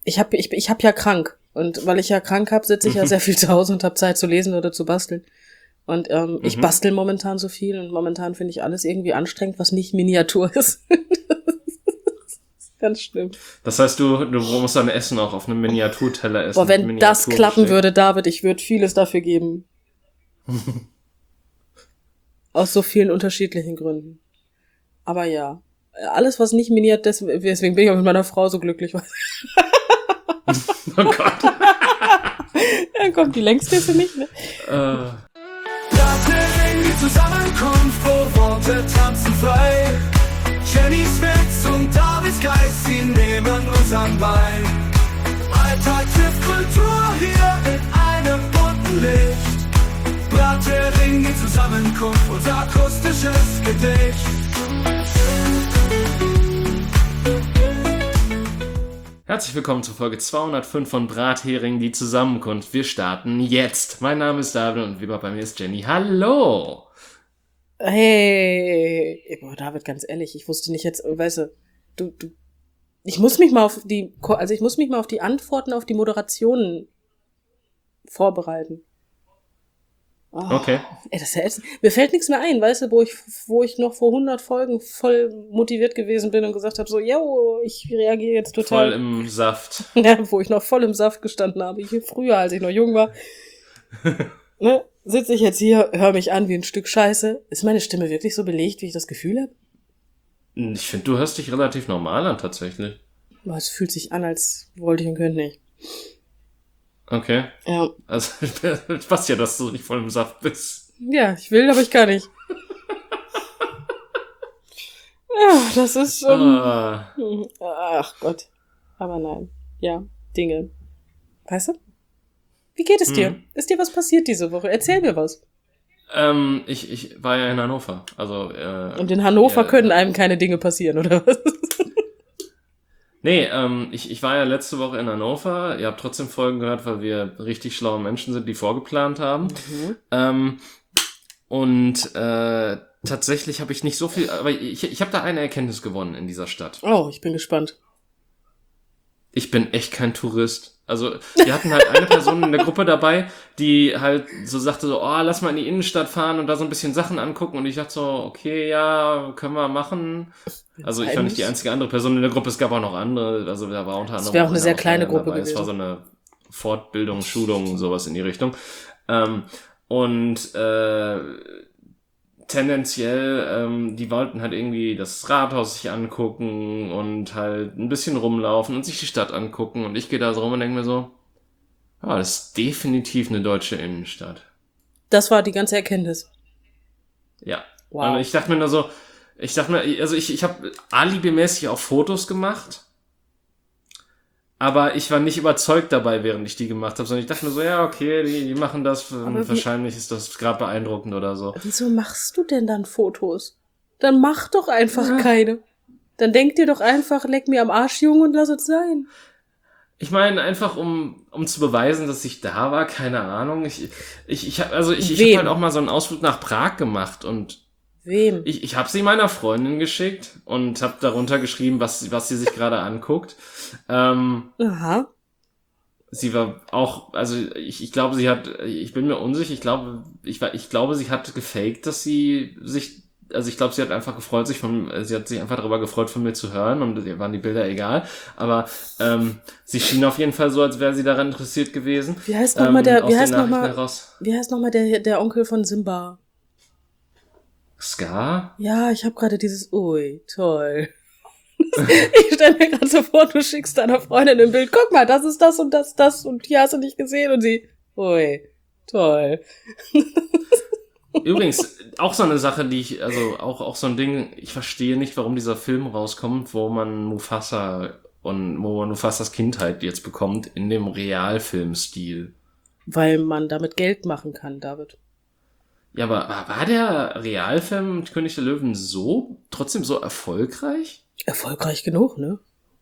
Ich hab ja krank. Und weil ich ja krank habe, sitze ich ja sehr viel zu Hause und habe Zeit zu lesen oder zu basteln. Und ich bastel momentan so viel und momentan finde ich alles irgendwie anstrengend, was nicht Miniatur ist. Ganz schlimm. Das heißt, du musst dein Essen auch auf einem Miniaturteller essen. Boah, wenn das klappen würde, David, ich würde vieles dafür geben. Aus so vielen unterschiedlichen Gründen. Aber ja, alles, was nicht miniert, deswegen bin ich auch mit meiner Frau so glücklich. Oh Gott. Ja, kommt die längste ist sie nicht, ne? Die Zusammenkunft, wo Worte tanzen frei. Jenny Smith und Davids Geist, sie nehmen uns an Bein. Alltag trifft Kultur hier in einem bunten Licht. Brathering, die Zusammenkunft, unser akustisches Gedicht. Herzlich willkommen zur Folge 205 von Brathering, die Zusammenkunft. Wir starten jetzt. Mein Name ist David und wie bei mir ist Jenny. Hallo! Hey, boah, David, ganz ehrlich, ich wusste nicht jetzt, weißt du, ich muss mich mal auf die Antworten auf die Moderationen vorbereiten. Oh, okay. Ey, das ist ja ätzend. Mir fällt nichts mehr ein, weißt du, wo ich noch vor 100 Folgen voll motiviert gewesen bin und gesagt habe, so, yo, ich reagiere jetzt total. Voll im Saft. Ja, wo ich noch voll im Saft gestanden habe. Früher, als ich noch jung war. Ne, sitze ich jetzt hier, höre mich an wie ein Stück Scheiße. Ist meine Stimme wirklich so belegt, wie ich das Gefühl habe? Ich finde, du hörst dich relativ normal an, tatsächlich. Aber es fühlt sich an, als wollte ich und könnte nicht. Okay. Ja. Also, passt ja, dass du nicht voll im Saft bist. Ja, ich will, aber ich kann nicht. Ja, das ist schon... Ach Gott. Aber nein. Ja, Dinge. Weißt du? Wie geht es dir? Ist dir was passiert diese Woche? Erzähl mir was. Ich war ja in Hannover. Also, und in Hannover können einem keine Dinge passieren, oder was? Nee, ich war ja letzte Woche in Hannover. Ihr habt trotzdem Folgen gehört, weil wir richtig schlaue Menschen sind, die vorgeplant haben. Tatsächlich habe ich nicht so viel, aber ich habe da eine Erkenntnis gewonnen in dieser Stadt. Oh, ich bin gespannt. Ich bin echt kein Tourist. Also, wir hatten halt eine Person in der Gruppe dabei, die halt so sagte so, oh, lass mal in die Innenstadt fahren und da so ein bisschen Sachen angucken. Und ich dachte so, okay, ja, können wir machen. Also, ich war nicht die einzige andere Person in der Gruppe, es gab auch noch andere. Also, da war unter anderem. Das wäre auch eine sehr kleine Gruppe dabei. gewesen. Es war so eine Fortbildung, Schulung, sowas in die Richtung. Tendenziell, die wollten halt irgendwie das Rathaus sich angucken und halt ein bisschen rumlaufen und sich die Stadt angucken. Und ich gehe da so rum und denke mir so, ja, das ist definitiv eine deutsche Innenstadt. Das war die ganze Erkenntnis. Ja. Wow. Und ich dachte mir, also ich habe alibimäßig auch Fotos gemacht, aber ich war nicht überzeugt dabei, während ich die gemacht habe, sondern ich dachte mir so, ja, okay, die machen das, wahrscheinlich ist das gerade beeindruckend oder so. Wieso machst du denn dann Fotos? Dann mach doch einfach keine. Dann denk dir doch einfach, leck mir am Arsch, Junge, und lass es sein. Ich meine, einfach um zu beweisen, dass ich da war, keine Ahnung. Ich habe halt auch mal so einen Ausflug nach Prag gemacht und Wem? Ich habe sie meiner Freundin geschickt und habe darunter geschrieben, was sie sich gerade anguckt. Aha. Sie war auch, also ich glaube, ich bin mir unsicher, ich glaube, sie hat gefaked, dass sie sich, also ich glaube, sie hat sich einfach darüber gefreut, von mir zu hören und ihr waren die Bilder egal, aber sie schien auf jeden Fall so, als wäre sie daran interessiert gewesen. Wie heißt nochmal der Onkel von Simba? Scar? Ja, ich habe gerade dieses, ui, toll. Ich stelle mir gerade so vor, du schickst deiner Freundin ein Bild, guck mal, das ist das und das und hier hast du nicht gesehen und sie, ui, toll. Übrigens, auch so eine Sache, auch so ein Ding, ich verstehe nicht, warum dieser Film rauskommt, wo man Mufasas Kindheit jetzt bekommt in dem Realfilmstil. Weil man damit Geld machen kann, David. Ja, aber war der Realfilm König der Löwen trotzdem so erfolgreich? Erfolgreich genug, ne?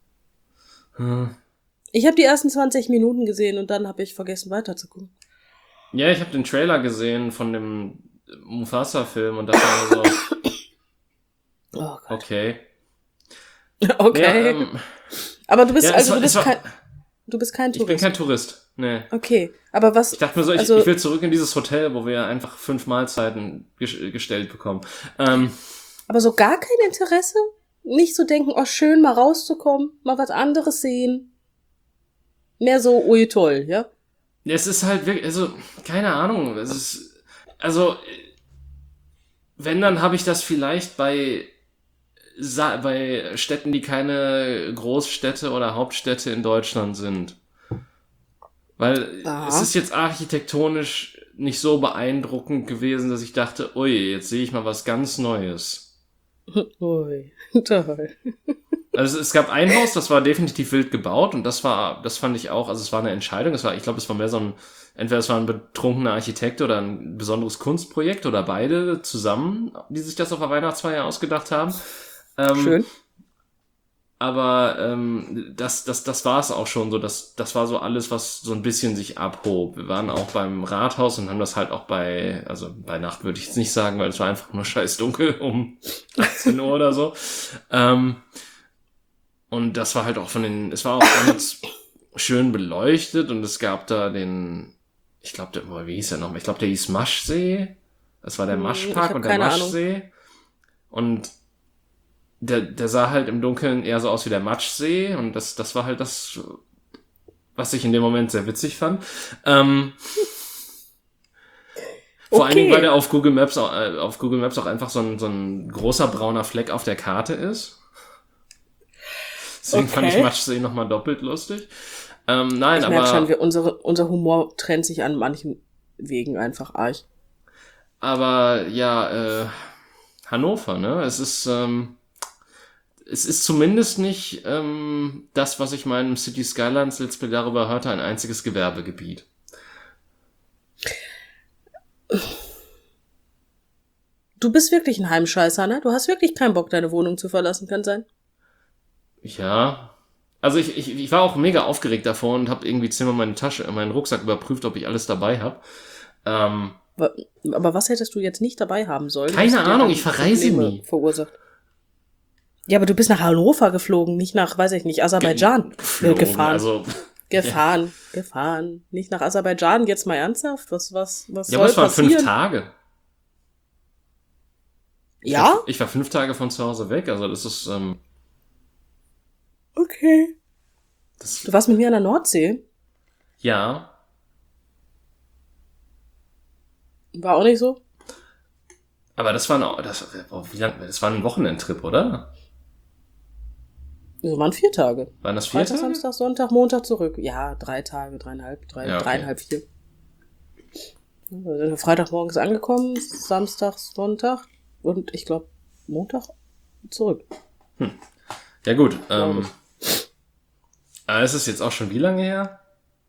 Ich habe die ersten 20 Minuten gesehen und dann habe ich vergessen weiterzugucken. Ja, ich habe den Trailer gesehen von dem Mufasa-Film und dachte mir so, oh Gott. okay. Okay. Ja, aber du bist, ja, kein... Du bist kein Ich bin Tourist. kein Tourist, nee. Okay, aber was... Ich dachte mir so, ich will zurück in dieses Hotel, wo wir einfach 5 Mahlzeiten gestellt bekommen. Aber so gar kein Interesse? Nicht so denken, oh schön, mal rauszukommen, mal was anderes sehen. Mehr so, ui toll, ja? Es ist halt wirklich, also, keine Ahnung, wenn, dann habe ich das vielleicht bei Städten, die keine Großstädte oder Hauptstädte in Deutschland sind. Weil es ist jetzt architektonisch nicht so beeindruckend gewesen, dass ich dachte, ui, jetzt sehe ich mal was ganz Neues. Ui, toll. Also es gab ein Haus, das war definitiv wild gebaut und das fand ich auch, also es war eine Entscheidung, ich glaube, es war mehr entweder es war ein betrunkener Architekt oder ein besonderes Kunstprojekt oder beide zusammen, die sich das auf der Weihnachtsfeier ausgedacht haben. Schön. Aber das war es auch schon so, das war so alles, was so ein bisschen sich abhob. Wir waren auch beim Rathaus und haben das halt auch bei Nacht würde ich jetzt nicht sagen, weil es war einfach nur scheiß dunkel um 18 Uhr oder so. Und das war halt auch es war auch ganz schön beleuchtet und es gab da ich glaube, wie hieß der nochmal? Ich glaube, der hieß Maschsee. Das war der Maschpark und der Maschsee. Und der sah halt im Dunkeln eher so aus wie der Matschsee und das war halt das, was ich in dem Moment sehr witzig fand. Vor allen Dingen, weil der auf Google Maps auch einfach so ein großer brauner Fleck auf der Karte ist. Deswegen fand ich Matschsee nochmal doppelt lustig. Nein, ich merke schon, unser Humor trennt sich an manchen Wegen einfach arg. Aber ja, Hannover, ne? Es ist zumindest nicht das, was ich meinem City Skylines Let's Play darüber hörte, ein einziges Gewerbegebiet. Du bist wirklich ein Heimscheißer, ne? Du hast wirklich keinen Bock, deine Wohnung zu verlassen, kann sein? Ja. Also ich war auch mega aufgeregt davor und habe irgendwie zehnmal meinen Rucksack überprüft, ob ich alles dabei habe. Aber was hättest du jetzt nicht dabei haben sollen? Keine Ahnung, ich verreise nie. Verursacht. Ja, aber du bist nach Hannover geflogen, nicht nach, weiß ich nicht, Aserbaidschan. Gefahren. Also, gefahren. Nicht nach Aserbaidschan, jetzt mal ernsthaft? Was ja, soll aber es waren passieren? 5 Tage. Ja? Ich war 5 Tage von zu Hause weg, also das ist, Okay. Du warst mit mir an der Nordsee? Ja. War auch nicht so? Aber das war ein Wochenendtrip, oder? So waren 4 Tage. Waren das 4 Freitag, Tage? Samstag, Sonntag, Montag zurück. Ja, 3 Tage, 3,5, 4. Wir sind Freitagmorgens angekommen, Samstag, Sonntag und ich glaube Montag zurück. Ja gut, es ist jetzt auch schon wie lange her?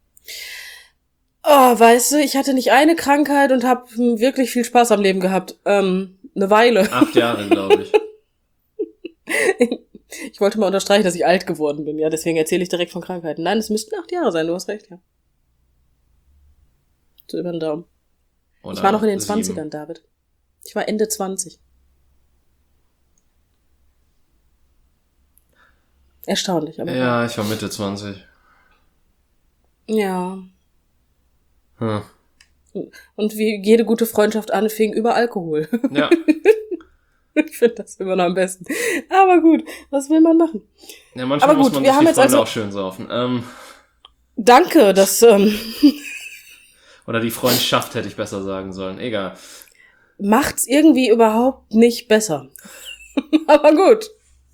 Oh, weißt du, ich hatte nicht eine Krankheit und habe wirklich viel Spaß am Leben gehabt. Eine Weile. 8 Jahre, glaube ich. Ich wollte mal unterstreichen, dass ich alt geworden bin. Ja, deswegen erzähle ich direkt von Krankheiten. Nein, es müssten 8 Jahre sein, du hast recht, ja. So über den Daumen. Oder ich war noch in den 7. 20ern, David. Ich war Ende 20. Erstaunlich, aber. Ja, ich war Mitte 20. Ja. Hm. Und wie jede gute Freundschaft anfing, über Alkohol. Ja. Ich finde das immer noch am besten. Aber gut, was will man machen? Ja, manchmal Aber gut, muss man wir sich haben die jetzt Freunde also- auch schön saufen. Danke, dass Oder die Freundschaft hätte ich besser sagen sollen. Egal. macht's irgendwie überhaupt nicht besser. Aber gut.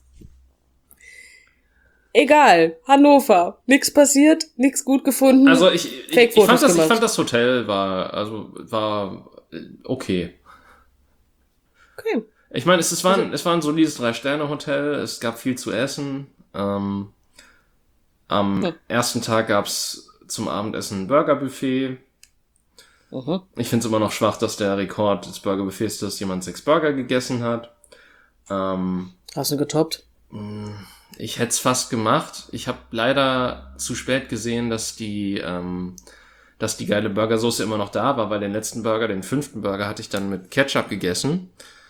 Egal, Hannover. Nix passiert, nix gut gefunden. Also ich Fake-Fotos gemacht. fand das Hotel war okay. Okay. Ich meine, es war ein solides 3-Sterne-Hotel, es gab viel zu essen. Am ersten Tag gab's zum Abendessen ein Burgerbuffet. Ich finde es immer noch schwach, dass der Rekord des Burgerbuffets, dass jemand 6 Burger gegessen hat. Hast du getoppt? Ich hätte es fast gemacht. Ich habe leider zu spät gesehen, dass die geile Burgersoße immer noch da war, weil den letzten Burger, den 5. Burger, hatte ich dann mit Ketchup gegessen.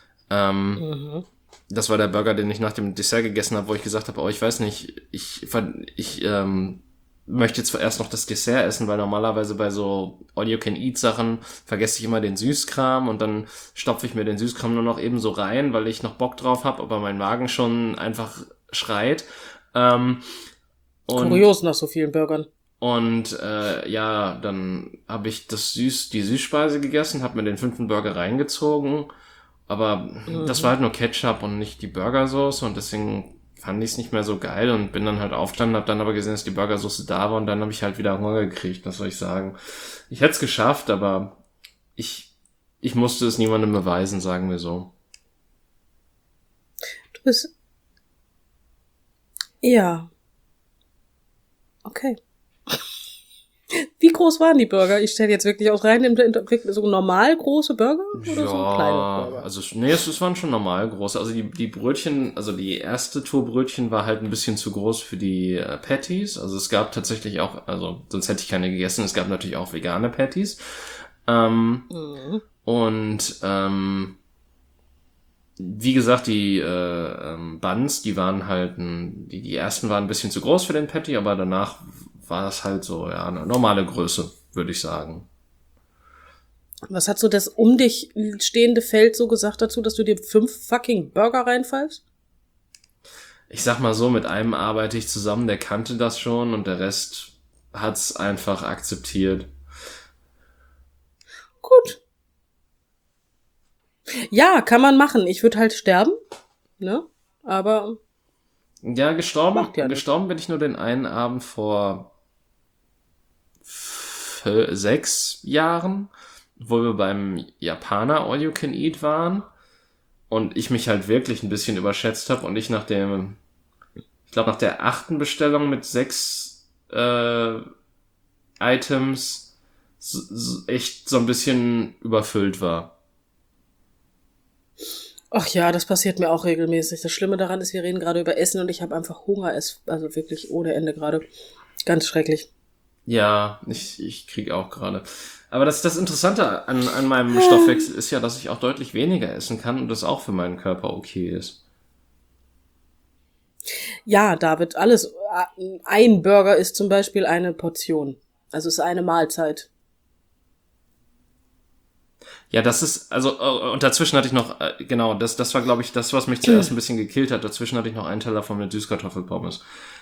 Das war der Burger, den ich nach dem Dessert gegessen habe, wo ich gesagt habe, oh, ich weiß nicht, möchte jetzt erst noch das Dessert essen, weil normalerweise bei so All-You-Can-Eat-Sachen vergesse ich immer den Süßkram und dann stopfe ich mir den Süßkram nur noch eben so rein, weil ich noch Bock drauf habe, aber mein Magen schon einfach schreit. Und Kurios nach so vielen Burgern. Und ja, dann habe ich die Süßspeise gegessen, habe mir den 5. Burger reingezogen, aber das war halt nur Ketchup und nicht die Burgersoße und deswegen fand ich es nicht mehr so geil und bin dann halt aufgestanden, habe dann aber gesehen, dass die Burgersoße da war und dann habe ich halt wieder Hunger gekriegt, was soll ich sagen. Ich hätte es geschafft, aber ich musste es niemandem beweisen, sagen wir so. Du bist... Ja. Okay. Wie groß waren die Burger? Ich stelle jetzt wirklich aus rein, so normal große Burger oder Ja, so kleine Burger? also nee, es waren schon normal groß. Also die Brötchen, also die erste Tour Brötchen war halt ein bisschen zu groß für die Patties. Also es gab tatsächlich auch, also sonst hätte ich keine gegessen. Es gab natürlich auch vegane Patties. Und wie gesagt, die Buns, die waren halt, die ersten waren ein bisschen zu groß für den Patty, aber danach war es halt so, ja, eine normale Größe, würde ich sagen. Was hat so das um dich stehende Feld so gesagt dazu, dass du dir 5 fucking Burger reinfallst? Ich sag mal so, mit einem arbeite ich zusammen, der kannte das schon und der Rest hat's einfach akzeptiert. Gut. Ja, kann man machen. Ich würde halt sterben, ne? Aber Ja, gestorben Macht ja nichts. bin ich nur den einen Abend vor 6 Jahren, wo wir beim Japaner All You Can Eat waren und ich mich halt wirklich ein bisschen überschätzt habe und ich nach der 8. Bestellung mit 6 Items echt so ein bisschen überfüllt war. ach ja, das passiert mir auch regelmäßig. Das Schlimme daran ist, wir reden gerade über Essen und ich habe einfach Hunger. Also wirklich ohne Ende gerade. Ganz schrecklich. Ja, ich krieg auch gerade. Aber das Interessante an meinem Stoffwechsel ist ja, dass ich auch deutlich weniger essen kann und das auch für meinen Körper okay ist. Ja, David, alles. Ein Burger ist zum Beispiel eine Portion. Also ist eine Mahlzeit. Ja, das ist, also, und dazwischen hatte ich noch, genau, das war, glaube ich, das, was mich zuerst ein bisschen gekillt hat. Dazwischen hatte ich noch einen Teller davon mit Süßkartoffelpommes.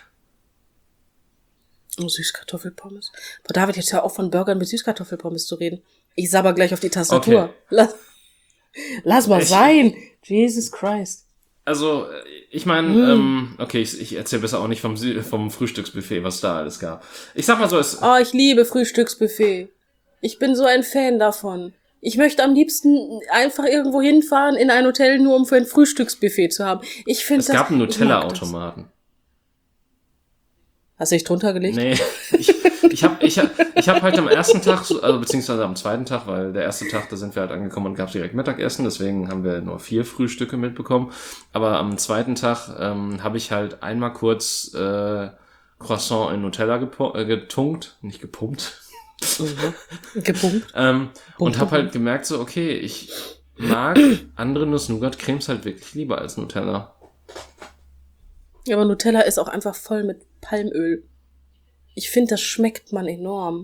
Oh, Süßkartoffelpommes. Boah, David, jetzt hör auf von Burgern mit Süßkartoffelpommes zu reden. Ich sabber gleich auf die Tastatur. Okay. Lass mal sein. Jesus Christ. Also, ich meine, okay, ich erzähle besser auch nicht vom Frühstücksbuffet, was da alles gab. Ich sag mal so, Oh, ich liebe Frühstücksbuffet. Ich bin so ein Fan davon. Ich möchte am liebsten einfach irgendwo hinfahren in ein Hotel, nur um für ein Frühstücksbuffet zu haben. Ich finde es das... gab einen ich mag das. Nutella-Automaten. Hast du dich drunter gelegt? Nee, ich hab halt am ersten Tag, also beziehungsweise am zweiten Tag, weil der erste Tag, da sind wir halt angekommen und gab direkt Mittagessen, deswegen haben wir nur 4 Frühstücke mitbekommen. Aber am zweiten Tag habe ich halt einmal kurz Croissant in Nutella getunkt, nicht gepumpt. Gepumpt. Und habe halt gemerkt so, okay, ich mag andere Nuss-Nougat-Cremes halt wirklich lieber als Nutella. Ja, aber Nutella ist auch einfach voll mit Palmöl. Ich finde, das schmeckt man enorm.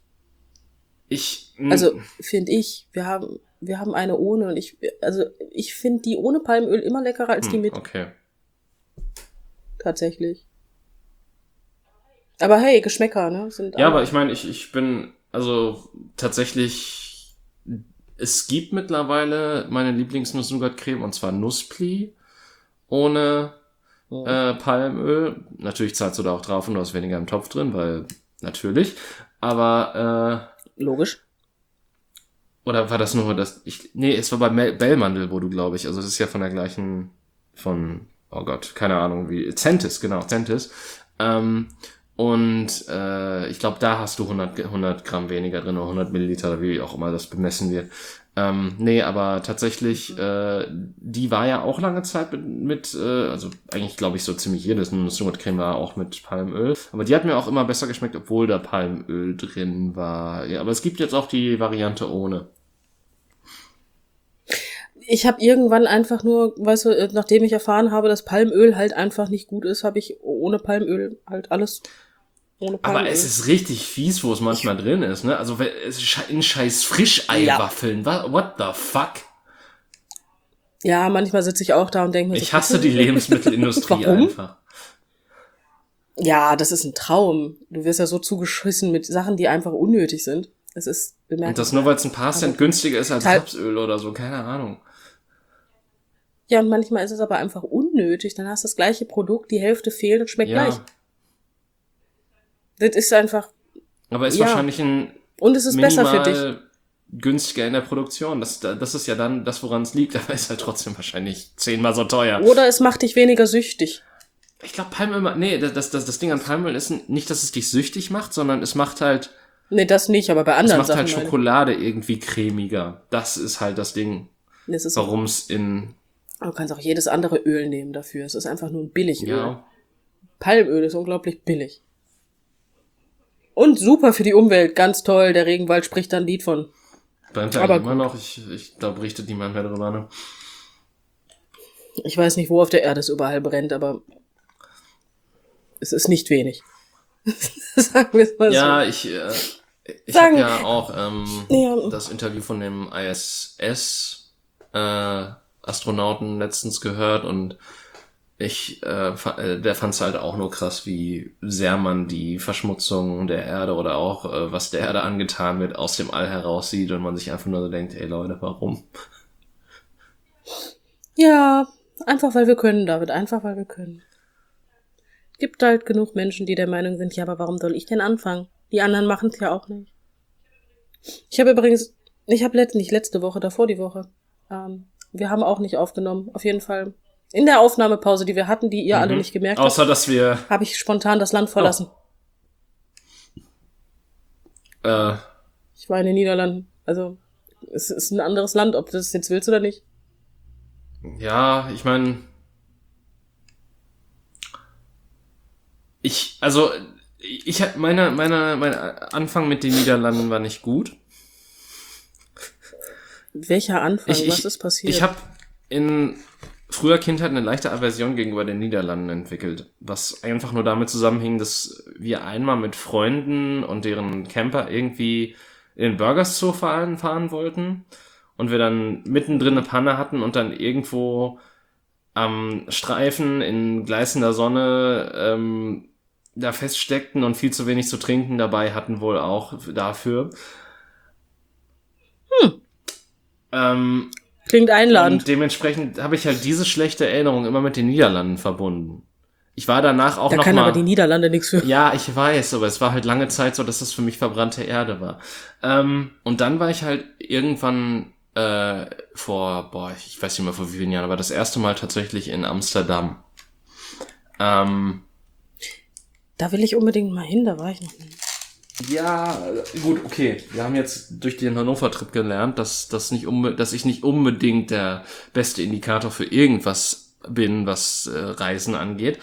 Also, finde ich, wir haben eine ohne und ich finde die ohne Palmöl immer leckerer als die mit. Okay. Tatsächlich. Aber hey, Geschmäcker, ne? Sind Ja, alle. aber ich meine, ich bin, also tatsächlich, es gibt mittlerweile meine Lieblings-Nuss-Nougat-Creme und zwar Nusspli ohne Palmöl. Natürlich zahlst du da auch drauf und du hast weniger im Topf drin, weil natürlich. Aber Logisch. oder war das nur das? Nee, es war bei Bellmandel, wo du, glaube ich, also es ist ja von der gleichen, oh Gott, keine Ahnung wie, Centis, genau, Centis. Und ich glaube, da hast du 100 Gramm weniger drin oder 100 Milliliter, oder wie auch immer das bemessen wird. Nee, aber tatsächlich, die war ja auch lange Zeit also eigentlich glaube ich so ziemlich jedes Nuss-Nougat-Creme war auch mit Palmöl. Aber die hat mir auch immer besser geschmeckt, obwohl da Palmöl drin war. Ja, aber es gibt jetzt auch die Variante ohne. Ich habe irgendwann einfach nur, weißt du, nachdem ich erfahren habe, dass Palmöl halt einfach nicht gut ist, habe ich ohne Palmöl halt alles Ohne Aber Palmöl. es ist richtig fies, wo es manchmal drin ist, ne? Also in scheiß Frischeiwaffeln. What the fuck? Ja, manchmal sitze ich auch da und denke mir Ich hasse die Lebensmittelindustrie Warum? einfach. Ja, das ist ein Traum. Du wirst ja so zugeschissen mit Sachen, die einfach unnötig sind. Es ist Und bemerkenswert. das nur, weil es ein paar Cent günstiger ist als Teil- Rapsöl oder so, keine Ahnung. Ja, und manchmal ist es aber einfach unnötig. Dann hast du das gleiche Produkt, die Hälfte fehlt und schmeckt gleich. Das ist einfach, Aber ist Ja. wahrscheinlich ein und es ist besser für dich. minimal günstiger in der Produktion. Das ist ja dann das, woran es liegt, aber ist halt trotzdem wahrscheinlich 10-mal so teuer. Oder es macht dich weniger süchtig. Ich glaube, Palmöl, nee, das Ding an Palmöl ist nicht, dass es dich süchtig macht, sondern es macht halt, Nee, das nicht, aber bei es anderen macht Sachen. halt meine ich. Schokolade irgendwie cremiger. Das ist halt das Ding, Das ist, warum es in, du kannst auch jedes andere Öl nehmen dafür. Es ist einfach nur ein Billigöl. ja, Palmöl ist unglaublich billig. Und super für die Umwelt, ganz toll. Der Regenwald spricht da ein Lied von. brennt Aber halt immer noch. Ich glaube, berichtet niemand mehr drüber, ne? Ich weiß nicht, wo auf der Erde es überall brennt, aber es ist nicht wenig. Sagen wir es mal Ja, so. ich Sagen- habe ja auch Ja. das Interview von dem ISS Astronauten letztens gehört und der fand es halt auch nur krass, wie sehr man die Verschmutzung der Erde oder auch was der Erde angetan wird, aus dem All heraussieht und man sich einfach nur so denkt, ey Leute, warum? Ja, einfach weil wir können, David, einfach weil wir können. Gibt halt genug Menschen, die der Meinung sind, ja, aber warum soll ich denn anfangen? Die anderen machen es ja auch nicht. Ich habe nicht letzte Woche, davor die Woche, wir haben auch nicht aufgenommen, auf jeden Fall. In der Aufnahmepause, die wir hatten, die ihr alle nicht gemerkt habt, Außer, dass wir habe ich spontan das Land verlassen. Ich war in den Niederlanden. Also, es ist ein anderes Land, ob du das jetzt willst oder nicht. ja, ich meine, mein Anfang mit den Niederlanden war nicht gut. Welcher Anfang? Was ist passiert? Ich habe in früher Kindheit eine leichte Aversion gegenüber den Niederlanden entwickelt, was einfach nur damit zusammenhing, dass wir einmal mit Freunden und deren Camper irgendwie in den Burgers Zoo fahren wollten und wir dann mittendrin eine Panne hatten und dann irgendwo am Streifen in gleißender Sonne da feststeckten und viel zu wenig zu trinken dabei hatten wohl auch dafür. Klingt einladend. Und dementsprechend habe ich halt diese schlechte Erinnerung immer mit den Niederlanden verbunden. Ich war danach auch Da noch kann mal... aber die Niederlande nichts für. Ja, ich weiß, aber es war halt lange Zeit so, dass das für mich verbrannte Erde war. Und dann war ich halt irgendwann ich weiß nicht mehr vor wie vielen Jahren, aber das erste Mal tatsächlich in Amsterdam. Da will ich unbedingt mal hin, da war ich noch nie. Ja, gut, okay. Wir haben jetzt durch den Hannover-Trip gelernt, dass ich nicht unbedingt der beste Indikator für irgendwas bin, was Reisen angeht.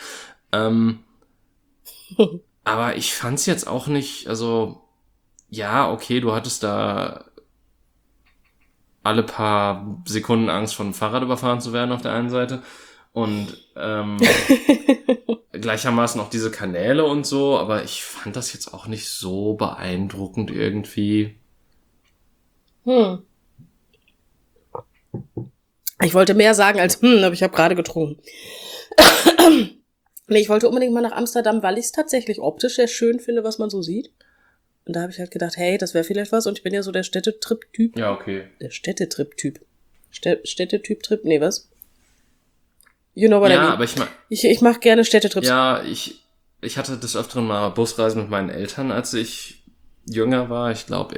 Aber ich fand's jetzt auch nicht, also, ja, okay, du hattest da alle paar Sekunden Angst, von einem Fahrrad überfahren zu werden auf der einen Seite. Und gleichermaßen auch diese Kanäle und so, aber ich fand das jetzt auch nicht so beeindruckend irgendwie. Ich wollte mehr sagen als aber ich habe gerade getrunken. Nee, ich wollte unbedingt mal nach Amsterdam, weil ich es tatsächlich optisch sehr schön finde, was man so sieht. Und da habe ich halt gedacht, hey, das wäre vielleicht was. Und ich bin ja so der Städtetrip-Typ. Ja, okay. Der Städtetrip-Typ. Städtetyp-Trip? Nee, was? You know what I Ja, mean. aber ich meine, Ich mache gerne Städtetrips. ja, ich hatte des Öfteren mal Busreisen mit meinen Eltern, als ich jünger war. Ich glaube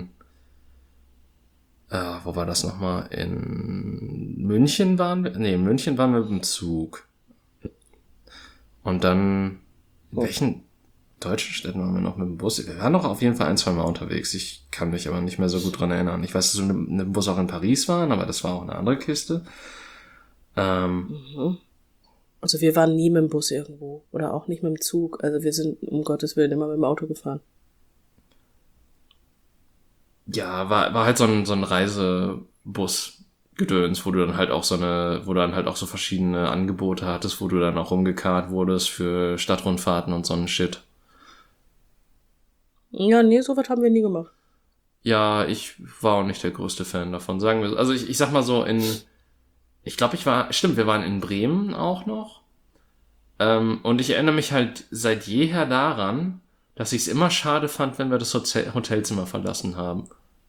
wo war das nochmal? In München waren wir? Nee, in München waren wir mit dem Zug. Und dann, in welchen deutschen Städten waren wir noch mit dem Bus? Wir waren noch auf jeden Fall 1-2 Mal unterwegs. Ich kann mich aber nicht mehr so gut dran erinnern. Ich weiß, dass wir mit dem Bus auch in Paris waren, aber das war auch eine andere Kiste. Also wir waren nie mit dem Bus irgendwo. Oder auch nicht mit dem Zug. Also wir sind, um Gottes Willen, immer mit dem Auto gefahren. Ja, war halt so ein Reisebus-Gedöns, wo du dann halt auch so verschiedene Angebote hattest, wo du dann auch rumgekarrt wurdest für Stadtrundfahrten und so einen Shit. Ja, nee, sowas haben wir nie gemacht. Ja, ich war auch nicht der größte Fan davon, sagen wir so. Also ich sag mal so, ich glaube, wir waren in Bremen auch noch. Und ich erinnere mich halt seit jeher daran, dass ich es immer schade fand, wenn wir das Hotelzimmer verlassen haben.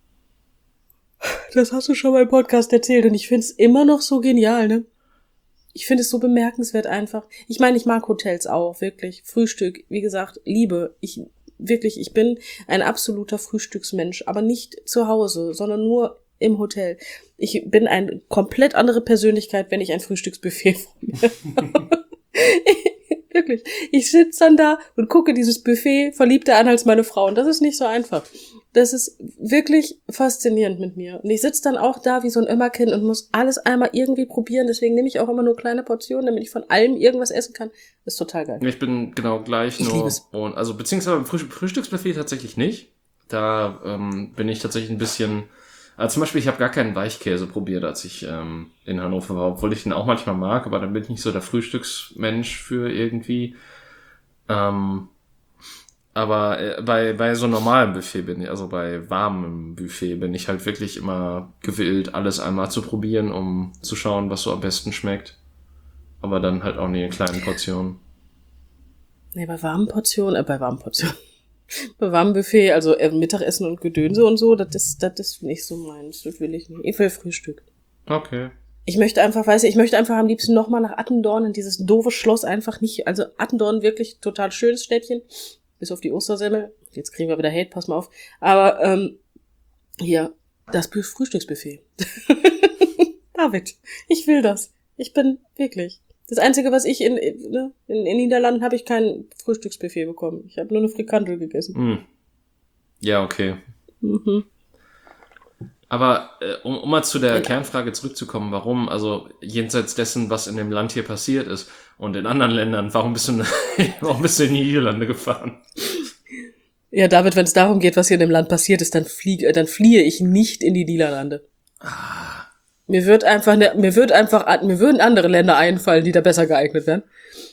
Das hast du schon mal im Podcast erzählt und ich find's immer noch so genial, ne? Ich finde es so bemerkenswert einfach. Ich meine, ich mag Hotels auch, wirklich. Frühstück, wie gesagt, Liebe. Ich bin ein absoluter Frühstücksmensch, aber nicht zu Hause, sondern nur im Hotel. Ich bin eine komplett andere Persönlichkeit, wenn ich ein Frühstücksbuffet vor mir habe. Wirklich. Ich sitze dann da und gucke dieses Buffet verliebter an als meine Frau. Und das ist nicht so einfach. Das ist wirklich faszinierend mit mir. Und ich sitze dann auch da wie so ein Ömmerkind und muss alles einmal irgendwie probieren. Deswegen nehme ich auch immer nur kleine Portionen, damit ich von allem irgendwas essen kann. Das ist total geil. Ich bin genau gleich Ich liebe es. also beziehungsweise beim Frühstücksbuffet tatsächlich nicht. Da bin ich tatsächlich ein bisschen. Also zum Beispiel, ich habe gar keinen Weichkäse probiert, als ich in Hannover war, obwohl ich den auch manchmal mag, aber dann bin ich nicht so der Frühstücksmensch für irgendwie. Aber bei so normalem Buffet also bei warmem Buffet bin ich halt wirklich immer gewillt, alles einmal zu probieren, um zu schauen, was so am besten schmeckt. Aber dann halt auch nicht in kleinen Portionen. Nee, bei warmen Portionen. Bei warmem Buffet, also Mittagessen und Gedönse und so, das ist nicht so meins. Das will ich nicht. Ich will Frühstück. Okay. Ich möchte einfach am liebsten nochmal nach Attendorn in dieses doofe Schloss einfach nicht, also Attendorn wirklich total schönes Städtchen, bis auf die Ostersemmel. Jetzt kriegen wir wieder Hate, pass mal auf. Aber, hier, das Frühstücksbuffet. David, ich will das. Ich bin wirklich. Das Einzige, was ich in Niederlanden habe ich kein Frühstücksbuffet bekommen. Ich habe nur eine Frikandel gegessen. Ja, okay. Mhm. Aber um mal zu der Kernfrage zurückzukommen, warum, also jenseits dessen, was in dem Land hier passiert ist und in anderen Ländern, warum bist du in die Niederlande gefahren? Ja, David, wenn es darum geht, was hier in dem Land passiert ist, dann fliehe ich nicht in die Niederlande. Mir würden andere Länder einfallen, die da besser geeignet wären.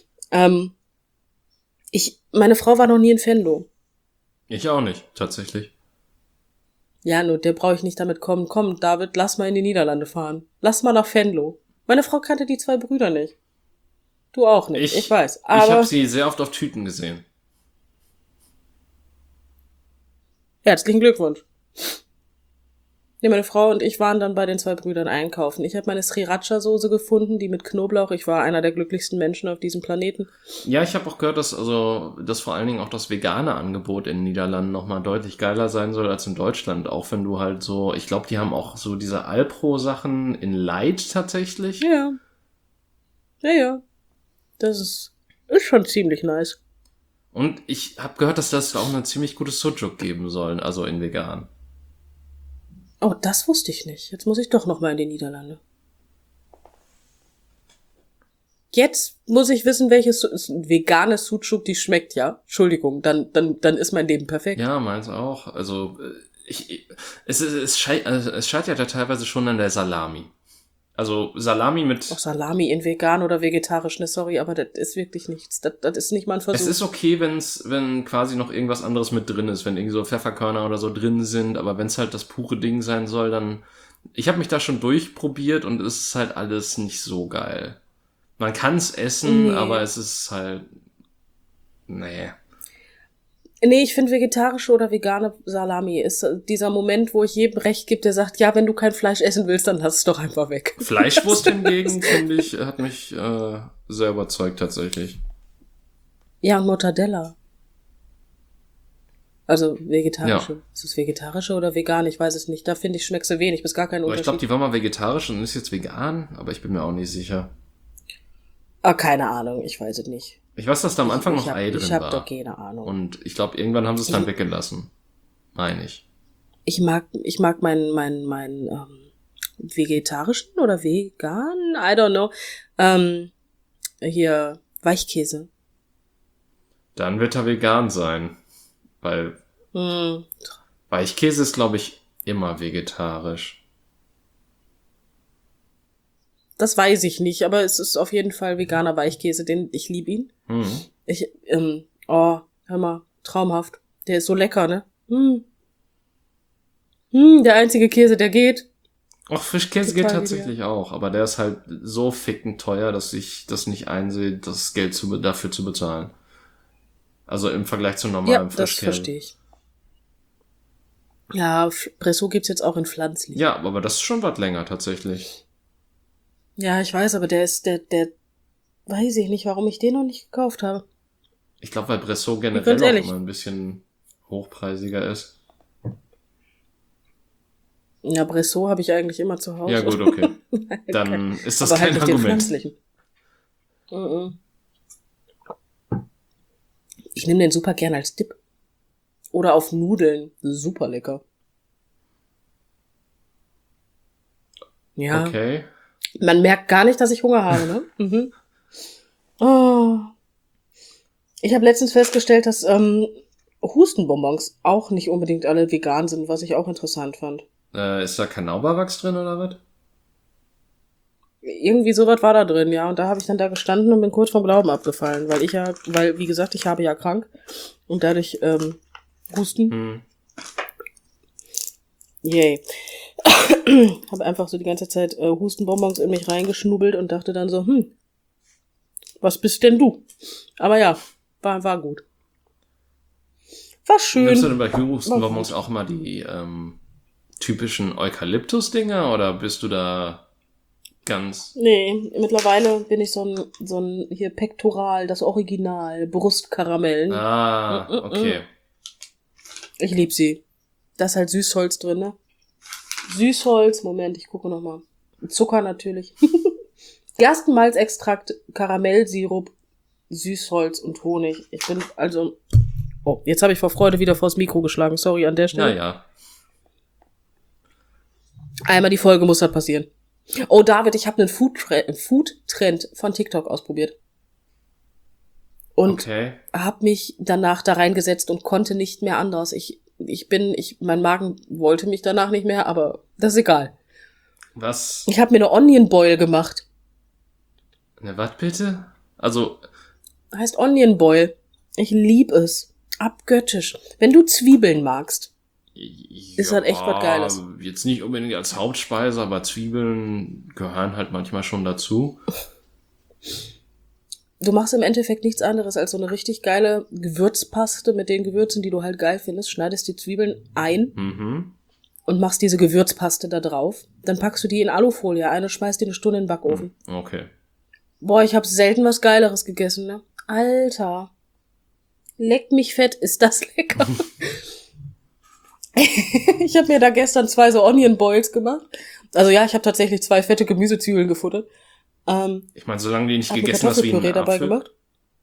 Meine Frau war noch nie in Venlo. Ich auch nicht, tatsächlich. Ja, nur der brauche ich nicht damit kommen. Komm, David, lass mal in die Niederlande fahren. Lass mal nach Venlo. Meine Frau kannte die 2 Brüder nicht. Du auch nicht, ich weiß. Aber ich habe sie sehr oft auf Tüten gesehen. Herzlichen Glückwunsch. Nee, meine Frau und ich waren dann bei den 2 Brüdern einkaufen. Ich habe meine Sriracha-Soße gefunden, die mit Knoblauch. Ich war einer der glücklichsten Menschen auf diesem Planeten. Ja, ich habe auch gehört, dass vor allen Dingen auch das vegane Angebot in den Niederlanden nochmal deutlich geiler sein soll als in Deutschland. Auch wenn du halt so, ich glaube, die haben auch so diese Alpro-Sachen in Light tatsächlich. Ja. Ja. Das ist schon ziemlich nice. Und ich habe gehört, dass das auch ein ziemlich gutes Sujuk geben soll, also in vegan. Oh, das wusste ich nicht. Jetzt muss ich doch noch mal in die Niederlande. Jetzt muss ich wissen, welches vegane Sucuk die schmeckt, ja? Entschuldigung, dann ist mein Leben perfekt. Ja, meins auch. Also es scheitert ja teilweise schon an der Salami. Also Salami mit... Auch Salami in vegan oder vegetarisch, ne, sorry, aber das ist wirklich nichts. Das ist nicht mal ein Versuch. Es ist okay, wenn quasi noch irgendwas anderes mit drin ist, wenn irgendwie so Pfefferkörner oder so drin sind, aber wenn es halt das pure Ding sein soll, dann... Ich habe mich da schon durchprobiert und es ist halt alles nicht so geil. Man kann es essen, aber es ist halt... Nee, ich finde vegetarische oder vegane Salami ist dieser Moment, wo ich jedem recht gebe, der sagt, ja, wenn du kein Fleisch essen willst, dann lass es doch einfach weg. Fleischwurst hingegen, finde ich, hat mich sehr überzeugt tatsächlich. Ja, und Mortadella. Also vegetarische. Ja. Ist es vegetarische oder vegan? Ich weiß es nicht. Da finde ich, schmeckt so wenig, bis gar keinen Aber Unterschied. ich glaube, die war mal vegetarisch und ist jetzt vegan, aber ich bin mir auch nicht sicher. Keine Ahnung, ich weiß es nicht. Ich weiß, dass da am Anfang noch Ei drin war. Ich habe doch keine Ahnung. Und ich glaube, irgendwann haben sie es dann weggelassen. Meine ich. Ich mag meinen vegetarischen oder vegan, I don't know, hier Weichkäse. Dann wird er vegan sein. Weil Weichkäse ist, glaube ich, immer vegetarisch. Das weiß ich nicht, aber es ist auf jeden Fall veganer Weichkäse, ich liebe ihn. Mhm. Hör mal, traumhaft. Der ist so lecker, ne? Der einzige Käse, der geht. Auch Frischkäse Total geht tatsächlich auch, aber der ist halt so fickend teuer, dass ich das nicht einsehe, das Geld dafür zu bezahlen. Also im Vergleich zu Ja, normalem das Frischkäse. verstehe ich. Ja, Bressot gibt's jetzt auch in pflanzlich. Ja, aber das ist schon was länger tatsächlich. Ja, ich weiß, aber der weiß ich nicht, warum ich den noch nicht gekauft habe. Ich glaube, weil Bressot generell Ganz auch ehrlich. immer ein bisschen hochpreisiger ist. Ja, Bressot habe ich eigentlich immer zu Hause. Ja gut, okay. Dann ist das aber kein halt nicht den Argument. pflanzlichen. Mhm. Ich nehme den super gern als Dip. Oder auf Nudeln. Super lecker. Ja. Okay. Man merkt gar nicht, dass ich Hunger habe, ne? Mhm. Oh. Ich habe letztens festgestellt, dass Hustenbonbons auch nicht unbedingt alle vegan sind, was ich auch interessant fand. Ist da Kanauberwachs drin oder was? Irgendwie sowas war da drin, ja. Und da habe ich dann da gestanden und bin kurz vom Glauben abgefallen, weil, wie gesagt, ich habe ja krank und dadurch Husten. Yay. Habe einfach so die ganze Zeit Hustenbonbons in mich reingeschnubbelt und dachte dann so, was bist denn du? Aber ja, war gut. War schön. Nimmst du denn bei Hustenbonbons auch mal die typischen Eukalyptus-Dinger oder bist du da ganz... Nee, mittlerweile bin ich so ein hier Pektoral, das Original, Brustkaramellen. Ah, okay. Ich lieb sie. Da ist halt Süßholz drin, ne? Süßholz, Moment, ich gucke nochmal. Zucker natürlich. Gerstenmalzextrakt, Karamellsirup, Süßholz und Honig. Ich bin also... Oh, jetzt habe ich vor Freude wieder vors Mikro geschlagen. Sorry an der Stelle. Naja. Einmal die Folge muss das passieren. Oh, David, ich habe einen Food-Trend von TikTok ausprobiert. Und Okay. habe mich danach da reingesetzt und konnte nicht mehr anders. Mein Magen wollte mich danach nicht mehr, aber das ist egal. Was? Ich habe mir eine Onion Boil gemacht. Ne, was bitte? Also, Heißt Onion Boil. Ich lieb es. Abgöttisch. Wenn du Zwiebeln magst. Ist halt echt was Geiles. Jetzt nicht unbedingt als Hauptspeise, aber Zwiebeln gehören halt manchmal schon dazu. Du machst im Endeffekt nichts anderes als so eine richtig geile Gewürzpaste mit den Gewürzen, die du halt geil findest. Schneidest die Zwiebeln ein und machst diese Gewürzpaste da drauf. Dann packst du die in Alufolie ein und schmeißt die eine Stunde in den Backofen. Okay. Boah, ich habe selten was Geileres gegessen, ne? Alter. Leck mich fett, ist das lecker. Ich habe mir da gestern 2 so Onion Boils gemacht. Also ja, ich habe tatsächlich 2 fette Gemüsezwiebeln gefuttert. Ich meine, solange die nicht Hab mir gegessen hast wie ein Kartoffelpüree dabei Apfel. gemacht.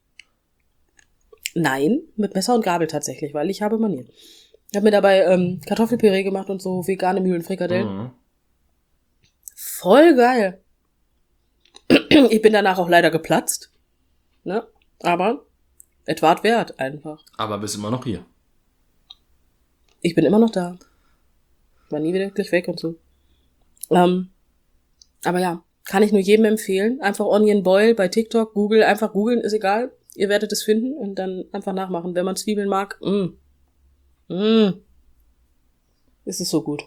Nein, mit Messer und Gabel tatsächlich, weil ich habe Manieren. Ich habe mir dabei Kartoffelpüree gemacht und so vegane Mühlenfrikadellen. Mhm. Voll geil. Ich bin danach auch leider geplatzt. Ne? Aber es war wert einfach. Aber bist immer noch hier. Ich bin immer noch da. War nie wirklich weg und so. Aber ja, kann ich nur jedem empfehlen. Einfach Onion Boil bei TikTok, Google, einfach googeln, ist egal. Ihr werdet es finden und dann einfach nachmachen. Wenn man Zwiebeln mag, ist es so gut.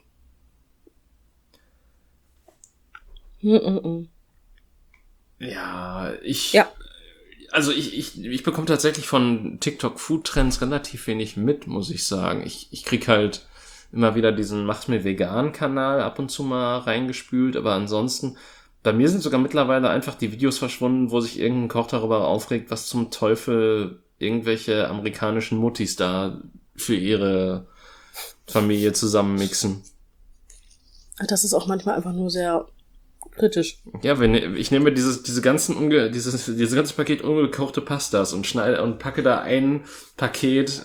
Ja, ich Ja. Also ich bekomme tatsächlich von TikTok Food Trends relativ wenig mit, muss ich sagen. Ich krieg halt immer wieder diesen Mach's mir vegan Kanal ab und zu mal reingespült, aber ansonsten, bei mir sind sogar mittlerweile einfach die Videos verschwunden, wo sich irgendein Koch darüber aufregt, was zum Teufel irgendwelche amerikanischen Muttis da für ihre Familie zusammenmixen. Das ist auch manchmal einfach nur sehr kritisch. Ja, ich nehme diese ganze Paket ungekochte Pastas und schneide und packe da ein Paket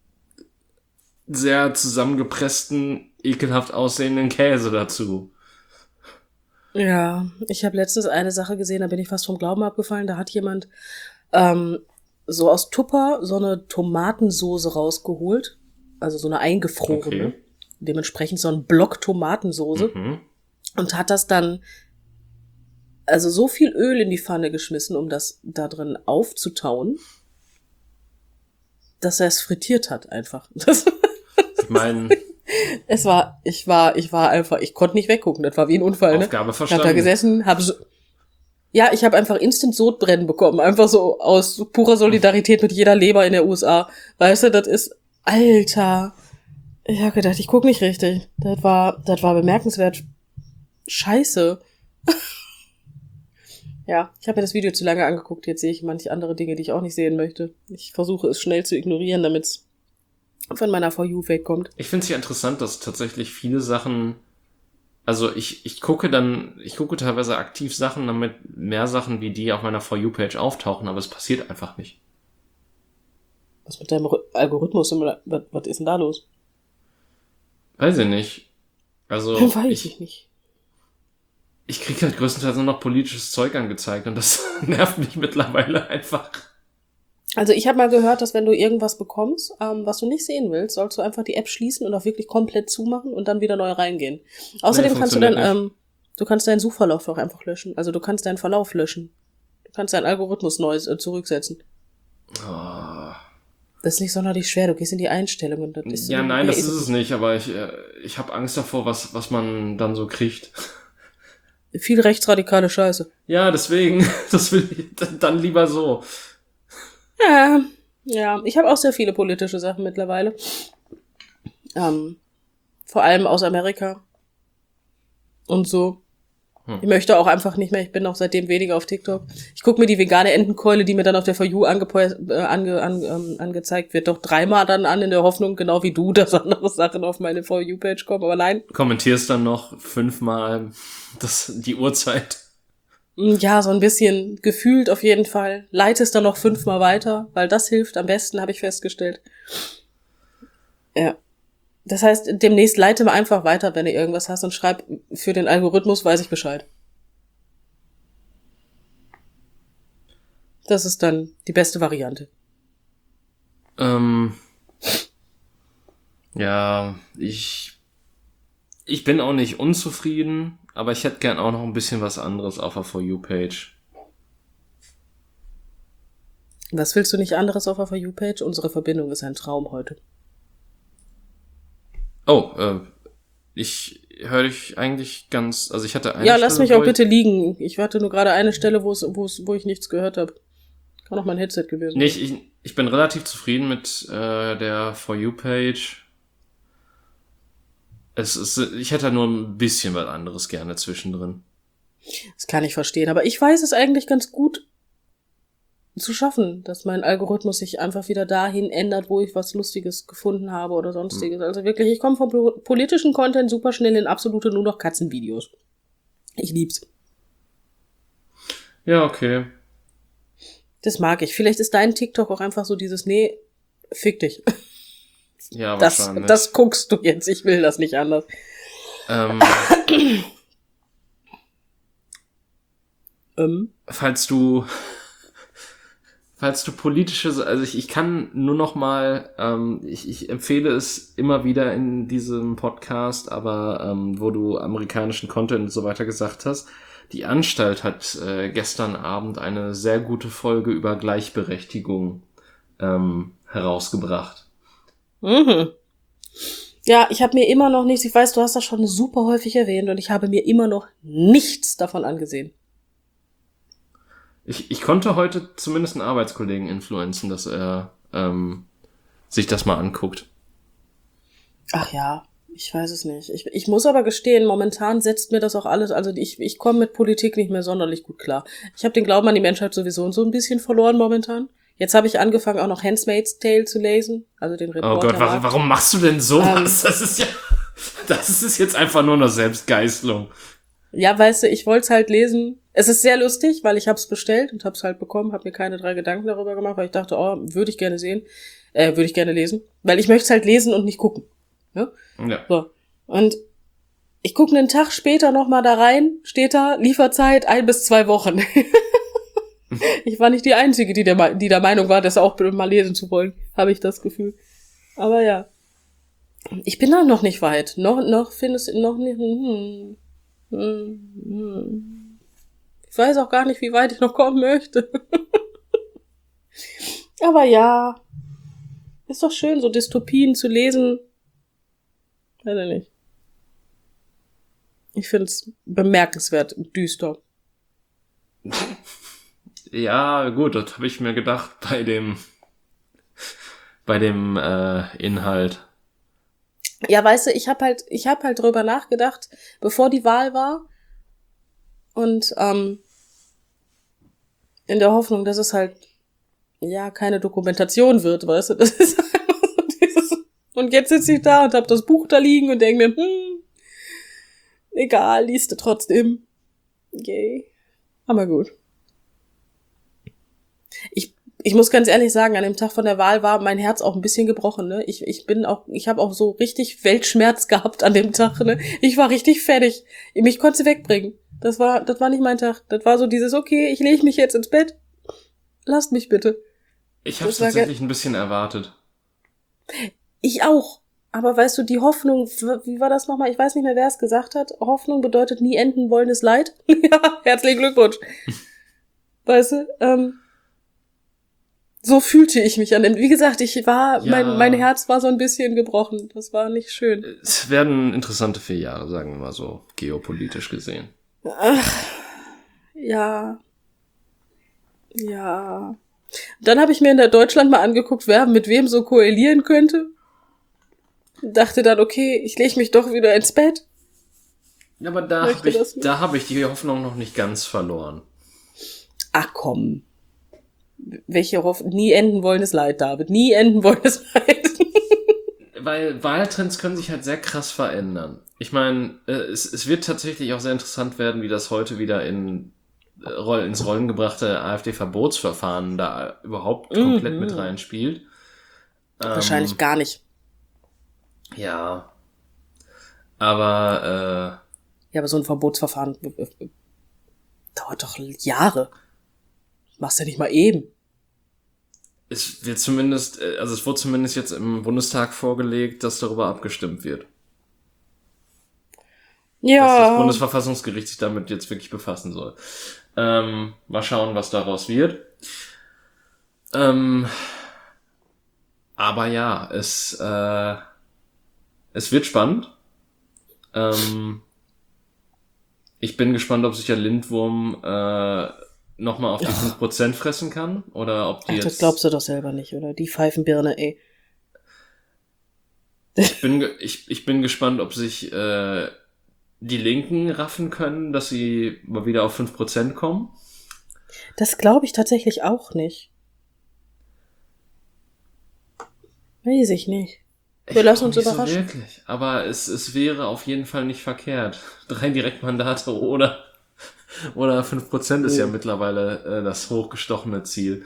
sehr zusammengepressten, ekelhaft aussehenden Käse dazu. Ja, ich habe letztens eine Sache gesehen, da bin ich fast vom Glauben abgefallen. Da hat jemand so aus Tupper so eine Tomatensoße rausgeholt. Also so eine eingefrorene. Okay. Dementsprechend so ein Block Tomatensoße. Und hat das dann also so viel Öl in die Pfanne geschmissen, um das da drin aufzutauen, dass er es frittiert hat einfach. Das, meine, Ich war einfach, ich konnte nicht weggucken. Das war wie ein Unfall, ne? Aufgabe Ich hab verstanden. da gesessen, ich habe einfach instant Sodbrennen bekommen. Einfach so aus purer Solidarität mit jeder Leber in der USA. Weißt du, das ist, Alter. Ich habe gedacht, ich guck nicht richtig. Das war bemerkenswert scheiße. Ja, ich habe mir das Video zu lange angeguckt. Jetzt sehe ich manche andere Dinge, die ich auch nicht sehen möchte. Ich versuche es schnell zu ignorieren, damit es von meiner For You wegkommt. Ich finde es ja interessant, dass tatsächlich viele Sachen, also ich gucke teilweise aktiv Sachen, damit mehr Sachen wie die auf meiner For You-Page auftauchen, aber es passiert einfach nicht. Was mit deinem Algorithmus? Was ist denn da los? Weiß ich nicht. Also Weiß ich nicht. ich kriege halt größtenteils nur noch politisches Zeug angezeigt und das nervt mich mittlerweile einfach. Also ich habe mal gehört, dass wenn du irgendwas bekommst, was du nicht sehen willst, sollst du einfach die App schließen und auch wirklich komplett zumachen und dann wieder neu reingehen. Außerdem kannst du dann, du kannst deinen Suchverlauf auch einfach löschen. Also du kannst deinen Verlauf löschen. Du kannst deinen Algorithmus neu zurücksetzen. Oh. Das ist nicht sonderlich schwer. Du gehst in die Einstellungen. Das ist Das ist es nicht, aber ich habe Angst davor, was man dann so kriegt. viel rechtsradikale Scheiße. Ja, deswegen, das will ich dann lieber so. Ja, ich habe auch sehr viele politische Sachen mittlerweile. Vor allem aus Amerika. Und so. Ich möchte auch einfach nicht mehr, ich bin auch seitdem weniger auf TikTok. Ich gucke mir die vegane Entenkeule, die mir dann auf der For You angezeigt wird, doch 3-mal dann an, in der Hoffnung, genau wie du, dass andere Sachen auf meine For You-Page kommen, aber nein. Kommentierst dann noch 5-mal die Uhrzeit. Ja, so ein bisschen gefühlt auf jeden Fall. Leitest dann noch 5-mal weiter, weil das hilft am besten, habe ich festgestellt. Ja. Das heißt, demnächst leite mal einfach weiter, wenn du irgendwas hast und schreib, für den Algorithmus weiß ich Bescheid. Das ist dann die beste Variante. Ja, ich bin auch nicht unzufrieden, aber ich hätte gern auch noch ein bisschen was anderes auf der For You-Page. Was willst du nicht anderes auf der For You-Page? Unsere Verbindung ist ein Traum heute. Oh, ich höre dich eigentlich ganz, also ich hatte eine Ja, lass Stelle, mich auch bitte liegen. Ich hatte nur gerade eine Stelle, wo ich nichts gehört habe. Kann auch mein Headset gewesen sein. Nee, ich bin relativ zufrieden mit der For You-Page. Ich hätte nur ein bisschen was anderes gerne zwischendrin. Das kann ich verstehen, aber ich weiß es eigentlich ganz gut zu schaffen, dass mein Algorithmus sich einfach wieder dahin ändert, wo ich was Lustiges gefunden habe oder sonstiges. Also wirklich, ich komme vom politischen Content super schnell in absolute nur noch Katzenvideos. Ich lieb's. Ja, okay. Das mag ich. Vielleicht ist dein TikTok auch einfach so dieses, nee, fick dich. Ja, wahrscheinlich. Das guckst du jetzt, ich will das nicht anders. Falls du politische, also ich kann nur noch mal, ich empfehle es immer wieder in diesem Podcast, aber wo du amerikanischen Content und so weiter gesagt hast, die Anstalt hat gestern Abend eine sehr gute Folge über Gleichberechtigung herausgebracht. Mhm. Ja, ich habe mir immer noch nichts, ich weiß, du hast das schon super häufig erwähnt und ich habe mir immer noch nichts davon angesehen. Ich konnte heute zumindest einen Arbeitskollegen influenzen, dass er sich das mal anguckt. Ach ja, ich weiß es nicht. Ich muss aber gestehen, momentan setzt mir das auch alles, also ich komme mit Politik nicht mehr sonderlich gut klar. Ich habe den Glauben an die Menschheit sowieso so ein bisschen verloren momentan. Jetzt habe ich angefangen, auch noch Handmaid's Tale zu lesen, also den Reporter. Oh Gott, warum machst du denn sowas? Das ist jetzt einfach nur eine Selbstgeißelung. Ja, weißt du, ich wollte es halt lesen. Es ist sehr lustig, weil ich hab's bestellt und hab's halt bekommen, hab mir keine 3 Gedanken darüber gemacht, weil ich dachte, würde ich gerne lesen. Weil ich möchte es halt lesen und nicht gucken. Ja? Ja. So. Und ich gucke einen Tag später nochmal da rein, steht da, Lieferzeit 1 bis 2 Wochen. Ich war nicht die Einzige, die der Meinung war, das auch mal lesen zu wollen, habe ich das Gefühl. Aber ja. Ich bin da noch nicht weit. Noch findest du noch nicht. Ich weiß auch gar nicht, wie weit ich noch kommen möchte. Aber ja. Ist doch schön, so Dystopien zu lesen. Weiß ich nicht. Ich find's bemerkenswert düster. Ja, gut, das habe ich mir gedacht bei dem Inhalt. Ja, weißt du, ich hab halt drüber nachgedacht, bevor die Wahl war. Und in der Hoffnung, dass es halt ja keine Dokumentation wird, weißt du, das ist einfach so dieses. Und jetzt sitze ich da und hab das Buch da liegen und denke mir, egal, liest du trotzdem. Yay. Aber gut. Ich muss ganz ehrlich sagen, an dem Tag von der Wahl war mein Herz auch ein bisschen gebrochen, ne? Ich habe auch so richtig Weltschmerz gehabt an dem Tag, ne? Ich war richtig fertig. Mich konnte sie wegbringen. Das war nicht mein Tag. Das war so dieses, okay, ich lege mich jetzt ins Bett. Lasst mich bitte. Ich habe es tatsächlich ein bisschen erwartet. Ich auch. Aber weißt du, die Hoffnung, wie war das nochmal? Ich weiß nicht mehr, wer es gesagt hat. Hoffnung bedeutet nie enden wollendes Leid. Ja, herzlichen Glückwunsch. Weißt du, so fühlte ich mich an dem. Wie gesagt, mein Herz war so ein bisschen gebrochen. Das war nicht schön. Es werden interessante 4 Jahre, sagen wir mal so, geopolitisch gesehen. Ach, ja. Ja. Dann habe ich mir in der Deutschland mal angeguckt, wer mit wem so koalieren könnte. Dachte dann, okay, ich lege mich doch wieder ins Bett. Aber da habe ich die Hoffnung noch nicht ganz verloren. Ach komm. Welche Hoffnung? Nie enden wollendes Leid, David. Nie enden wollendes Leid. Weil Wahltrends können sich halt sehr krass verändern. Ich meine, es wird tatsächlich auch sehr interessant werden, wie das heute wieder ins Rollen gebrachte AfD-Verbotsverfahren da überhaupt komplett mit reinspielt. Wahrscheinlich gar nicht. Ja. Aber aber so ein Verbotsverfahren dauert doch Jahre. Machst du ja nicht mal eben. es wird zumindest, also es wurde zumindest jetzt im Bundestag vorgelegt, dass darüber abgestimmt wird. Ja. Dass das Bundesverfassungsgericht sich damit jetzt wirklich befassen soll. Mal schauen, was daraus wird. Aber ja, es wird spannend. Ich bin gespannt, ob sich der Lindwurm nochmal auf die 5% fressen kann. Oder ob die Ach, das glaubst du doch selber nicht, oder? Die Pfeifenbirne, ey. Ich bin gespannt, ob sich die Linken raffen können, dass sie mal wieder auf 5% kommen. Das glaube ich tatsächlich auch nicht. Weiß ich nicht. Wir lassen uns überraschen. So wirklich. Aber es wäre auf jeden Fall nicht verkehrt. 3 Direktmandate oder 5% ist ja mittlerweile das hochgestochene Ziel.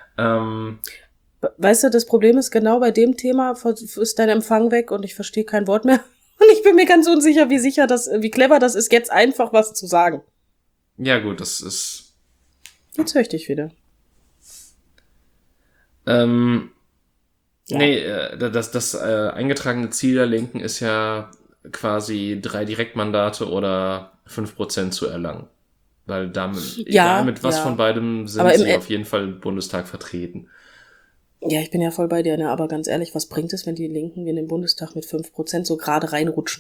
Weißt du, das Problem ist, genau bei dem Thema ist dein Empfang weg und ich verstehe kein Wort mehr. Und ich bin mir ganz unsicher, wie clever das ist, jetzt einfach was zu sagen. Ja gut, das ist... Jetzt höre ich dich wieder. Ja. Nee, das eingetragene Ziel der Linken ist ja quasi 3 Direktmandate oder 5% zu erlangen. Weil damit, egal mit was von beidem, sind sie auf jeden Fall im Bundestag vertreten. Ja, ich bin ja voll bei dir, ne? Aber ganz ehrlich, was bringt es, wenn die Linken in den Bundestag mit 5% so gerade reinrutschen?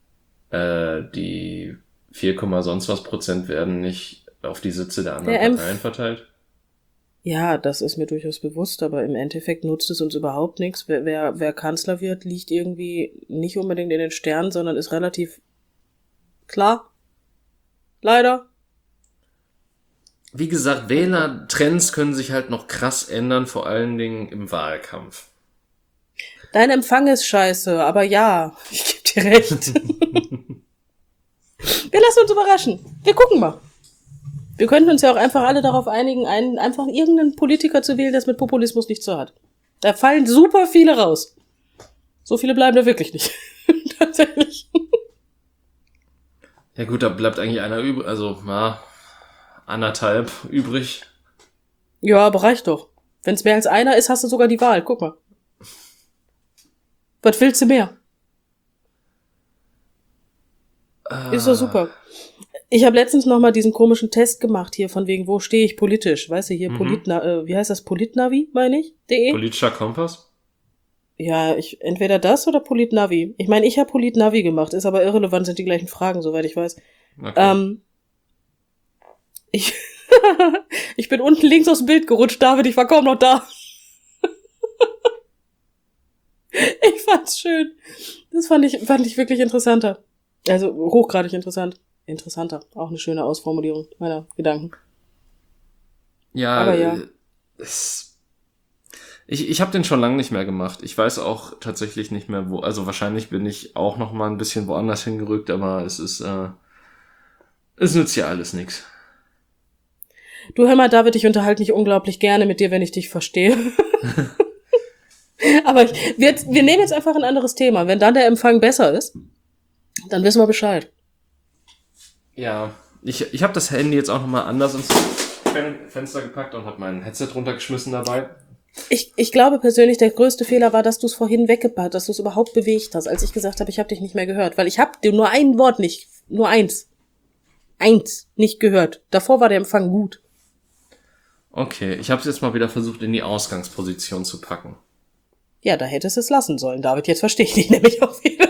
Die 4, sonst was Prozent werden nicht auf die Sitze der anderen Parteien verteilt. Ja, das ist mir durchaus bewusst, aber im Endeffekt nutzt es uns überhaupt nichts. Wer Kanzler wird, liegt irgendwie nicht unbedingt in den Sternen, sondern ist relativ klar. Leider. Wie gesagt, Wählertrends können sich halt noch krass ändern, vor allen Dingen im Wahlkampf. Dein Empfang ist scheiße, aber ja, ich geb dir recht. Wir lassen uns überraschen. Wir gucken mal. Wir könnten uns ja auch einfach alle darauf einigen, einfach irgendeinen Politiker zu wählen, der es mit Populismus nicht so hat. Da fallen super viele raus. So viele bleiben da wirklich nicht. Tatsächlich. Ja gut, da bleibt eigentlich einer übrig, also 1,5 übrig. Ja, aber reicht doch. Wenn es mehr als einer ist, hast du sogar die Wahl. Guck mal. Was willst du mehr? Ist doch super. Ich habe letztens noch mal diesen komischen Test gemacht hier, von wegen, wo stehe ich politisch? Weißt du, hier wie heißt das? Politnavi, meine ich? .de? Politischer Kompass? Ja, entweder das oder Politnavi. Ich meine, ich habe Politnavi gemacht, ist aber irrelevant, sind die gleichen Fragen, soweit ich weiß. Okay. Ich, ich bin unten links aufs Bild gerutscht, David, ich war kaum noch da. Ich fand's schön. Das fand ich wirklich interessanter. Also hochgradig interessant. Interessanter. Auch eine schöne Ausformulierung meiner Gedanken. Ja, Aber ja. Ich habe den schon lange nicht mehr gemacht. Ich weiß auch tatsächlich nicht mehr, wo. Also wahrscheinlich bin ich auch noch mal ein bisschen woanders hingerückt, aber es nützt ja alles nichts. Du, hör mal, David, ich unterhalte mich unglaublich gerne mit dir, wenn ich dich verstehe. Aber wir nehmen jetzt einfach ein anderes Thema. Wenn dann der Empfang besser ist, dann wissen wir Bescheid. Ja, ich habe das Handy jetzt auch noch mal anders ins Fenster gepackt und habe mein Headset runtergeschmissen dabei. Ich glaube persönlich, der größte Fehler war, dass du es vorhin weggepackt, dass du es überhaupt bewegt hast, als ich gesagt habe, ich habe dich nicht mehr gehört. Weil ich habe dir nur ein Wort nicht, nur eins nicht gehört. Davor war der Empfang gut. Okay, ich habe es jetzt mal wieder versucht, in die Ausgangsposition zu packen. Ja, da hättest du es lassen sollen, David. Jetzt verstehe ich dich nämlich auch wieder.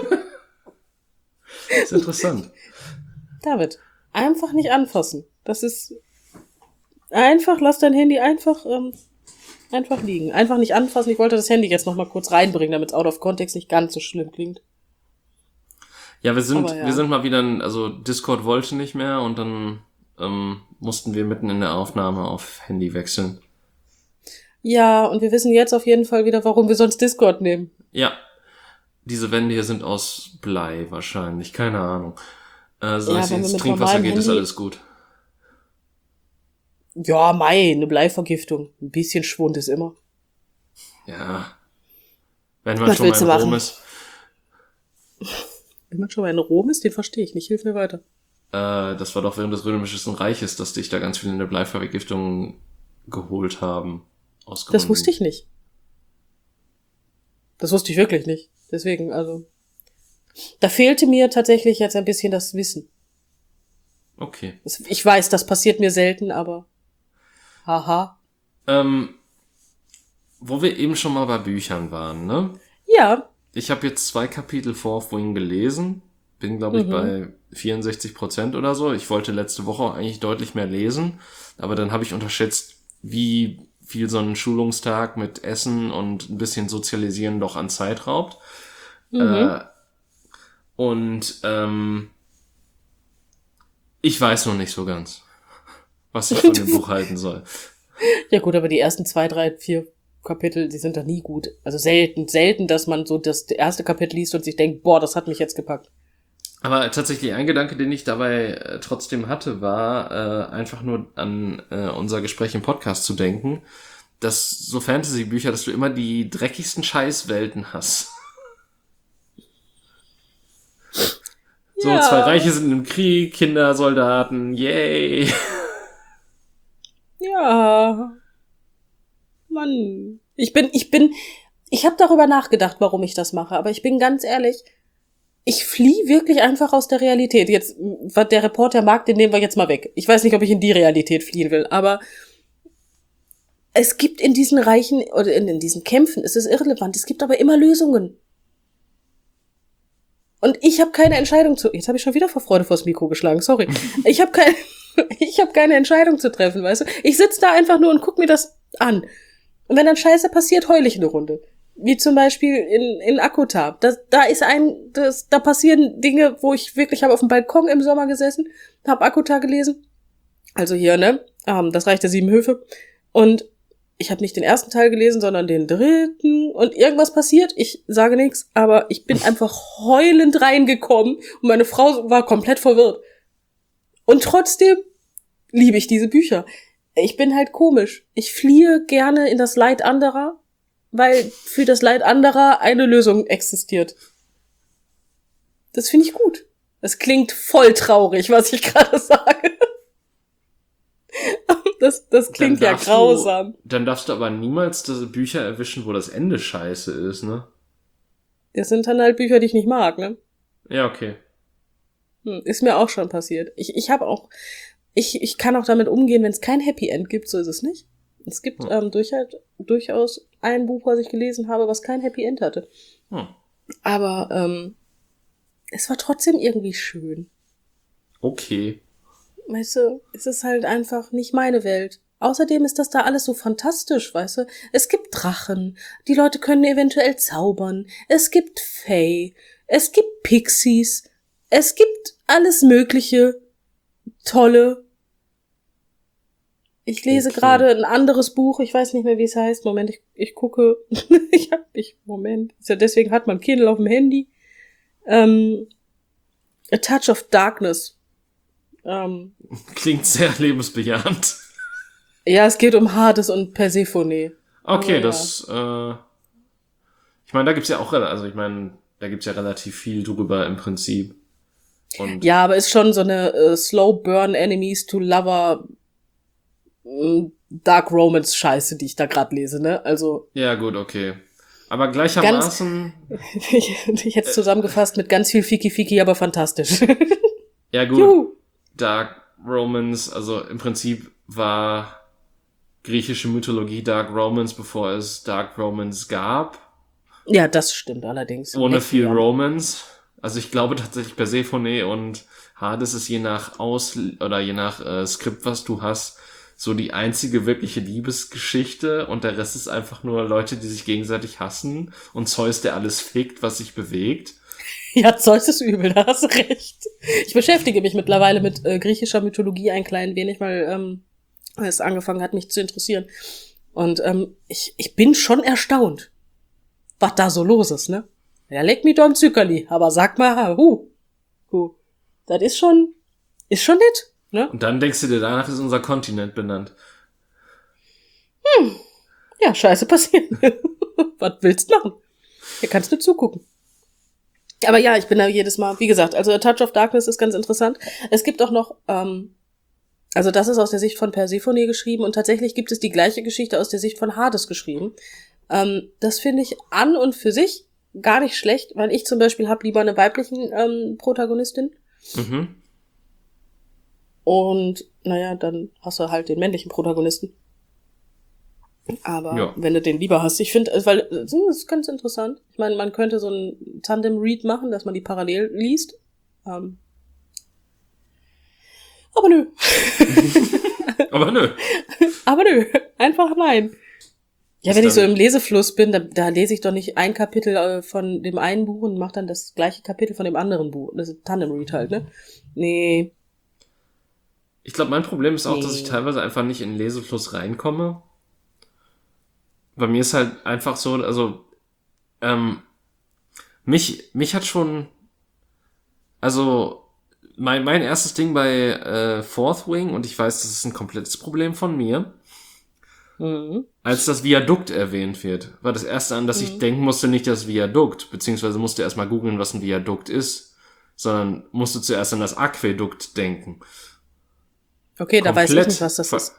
Das ist interessant. David, einfach nicht anfassen. Das ist einfach, lass dein Handy einfach liegen. Einfach nicht anfassen. Ich wollte das Handy jetzt noch mal kurz reinbringen, damit es out of context nicht ganz so schlimm klingt. Ja, wir sind mal wieder, also Discord wollte nicht mehr und dann mussten wir mitten in der Aufnahme auf Handy wechseln. Ja, und wir wissen jetzt auf jeden Fall wieder, warum wir sonst Discord nehmen. Ja, diese Wände hier sind aus Blei wahrscheinlich, keine Ahnung. Solange es ins Trinkwasser geht, ist alles gut. Ja, eine Bleivergiftung. Ein bisschen Schwund ist immer. Ja, wenn man schon mal in Rom ist. Wenn man schon mal in Rom ist, den verstehe ich nicht. Hilf mir weiter. Das war doch während des Römischen Reiches, dass dich da ganz viele in der Bleivergiftung geholt haben. Das wusste ich nicht. Das wusste ich wirklich nicht. Deswegen, also, da fehlte mir tatsächlich jetzt ein bisschen das Wissen. Okay. Ich weiß, das passiert mir selten, aber haha. Wo wir eben schon mal bei Büchern waren, ne? Ja. Ich habe jetzt 2 Kapitel Fourth Wing gelesen. Bin, glaube ich, bei 64% oder so. Ich wollte letzte Woche eigentlich deutlich mehr lesen, aber dann habe ich unterschätzt, wie viel so ein Schulungstag mit Essen und ein bisschen Sozialisieren doch an Zeit raubt. Ich weiß noch nicht so ganz, was ich von dem Buch halten soll. Ja gut, aber die ersten 2, 3, 4 Kapitel, die sind doch nie gut. Also selten, dass man so das erste Kapitel liest und sich denkt, boah, das hat mich jetzt gepackt. Aber tatsächlich ein Gedanke, den ich dabei trotzdem hatte, war einfach nur an unser Gespräch im Podcast zu denken, dass so Fantasy-Bücher, dass du immer die dreckigsten Scheißwelten hast. So, Ja. 2 Reiche sind im Krieg, Kinder, Soldaten, yay. Ja. Mann. Ich habe darüber nachgedacht, warum ich das mache, aber ich bin ganz ehrlich, ich fliehe wirklich einfach aus der Realität. Jetzt, was der Reporter mag, den nehmen wir jetzt mal weg. Ich weiß nicht, ob ich in die Realität fliehen will, aber es gibt in diesen Reichen oder in diesen Kämpfen, es ist irrelevant, es gibt aber immer Lösungen. Und ich habe keine Entscheidung zu. Jetzt habe ich schon wieder vor Freude vors Mikro geschlagen, sorry. Ich habe keine Entscheidung zu treffen, weißt du? Ich sitze da einfach nur und guck mir das an. Und wenn dann Scheiße passiert, heul ich eine Runde. Wie zum Beispiel in Akutab. Da passieren Dinge, wo ich wirklich habe auf dem Balkon im Sommer gesessen, habe Akutab gelesen. Also hier, ne? Das Reich der 7 Höfe. Und ich habe nicht den ersten Teil gelesen, sondern den 3. Und irgendwas passiert. Ich sage nichts, aber ich bin einfach heulend reingekommen und meine Frau war komplett verwirrt. Und trotzdem liebe ich diese Bücher. Ich bin halt komisch. Ich fliehe gerne in das Leid anderer, weil für das Leid anderer eine Lösung existiert. Das finde ich gut. Das klingt voll traurig, was ich gerade sage. Das klingt ja grausam. Dann darfst du aber niemals diese Bücher erwischen, wo das Ende scheiße ist, ne? Das sind dann halt Bücher, die ich nicht mag, ne? Ja, okay. Ist mir auch schon passiert. Ich kann auch damit umgehen, wenn es kein Happy End gibt, so ist es nicht. Es gibt durchaus ein Buch, was ich gelesen habe, was kein Happy End hatte. Aber es war trotzdem irgendwie schön. Okay. Weißt du, es ist halt einfach nicht meine Welt. Außerdem ist das da alles so fantastisch, weißt du. Es gibt Drachen, die Leute können eventuell zaubern, es gibt Fae, es gibt Pixies, es gibt alles mögliche Tolle. Ich lese gerade ein anderes Buch, ich weiß nicht mehr, wie es heißt. Moment, ich gucke. Moment. Ist ja deswegen hat man Kindle auf dem Handy. A Touch of Darkness. Klingt sehr lebensbejahend. Ja, es geht um Hades und Persephone. Okay, aber das, ich meine, da gibt's ja auch, also ich meine, da gibt's ja relativ viel drüber im Prinzip. Und ja, aber ist schon so eine Slow Burn Enemies to Lover Dark Romance Scheiße, die ich da gerade lese, ne? Also. Ja, gut, okay. Aber gleichermaßen. Ich hätte es zusammengefasst mit ganz viel Fiki-Fiki, aber fantastisch. Ja, gut. Juhu. Dark Romance, also im Prinzip war griechische Mythologie Dark Romance, bevor es Dark Romance gab. Ja, das stimmt allerdings. Ohne Echt, viel ja. Romance. Also ich glaube tatsächlich Persephone und Hades ist je nach je nach Skript, was du hast, so die einzige wirkliche Liebesgeschichte und der Rest ist einfach nur Leute, die sich gegenseitig hassen und Zeus, der alles fickt, was sich bewegt. Ja, Zeus ist übel, da hast du recht. Ich beschäftige mich mittlerweile mit griechischer Mythologie ein klein wenig, weil es angefangen hat, mich zu interessieren. Und ich bin schon erstaunt, was da so los ist, ne? Ja, leck mich doch im Zückerli, aber sag mal, das ist schon nett, ne? Und dann denkst du dir, danach ist unser Kontinent benannt. Ja, Scheiße passiert. Was willst du machen? Hier kannst du zugucken. Aber ja, ich bin da jedes Mal, wie gesagt, also A Touch of Darkness ist ganz interessant. Es gibt auch noch, also das ist aus der Sicht von Persephone geschrieben und tatsächlich gibt es die gleiche Geschichte aus der Sicht von Hades geschrieben. Das finde ich an und für sich gar nicht schlecht, weil ich zum Beispiel habe lieber eine weiblichen Protagonistin. Mhm. Und naja, dann hast du halt den männlichen Protagonisten. Aber ja, wenn du den lieber hast, ich finde, weil das ist ganz interessant. Ich meine, man könnte so ein Tandem-Read machen, dass man die parallel liest. Aber nö. Aber nö. Aber nö. Einfach nein. Ja, Ist wenn ich so dann- im Lesefluss bin, da lese ich doch nicht ein Kapitel von dem einen Buch und mache dann das gleiche Kapitel von dem anderen Buch. Das ist Tandem-Read halt, ne? Nee. Ich glaube, mein Problem ist auch, dass Nee. ich teilweise einfach nicht in den Lesefluss reinkomme. Bei mir ist halt einfach so, also mich hat schon, also mein erstes Ding bei Fourth Wing, und ich weiß, das ist ein komplettes Problem von mir, Mhm. als das Viadukt erwähnt wird, war das erste, an das ich denken musste, nicht das Viadukt, beziehungsweise musste erstmal googeln, was ein Viadukt ist, sondern musste zuerst an das Aquädukt denken. Okay, da weiß ich Komplett nicht, was das ver- ist.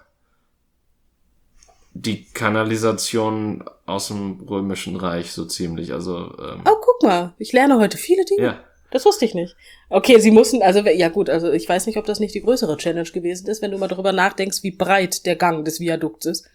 Die Kanalisation aus dem Römischen Reich, so ziemlich, also, Oh, guck mal, ich lerne heute viele Dinge. ja. Das wusste ich nicht. Okay, sie mussten, also, ja gut, also ich weiß nicht, ob das nicht die größere Challenge gewesen ist, wenn du mal darüber nachdenkst, wie breit der Gang des Viadukts ist.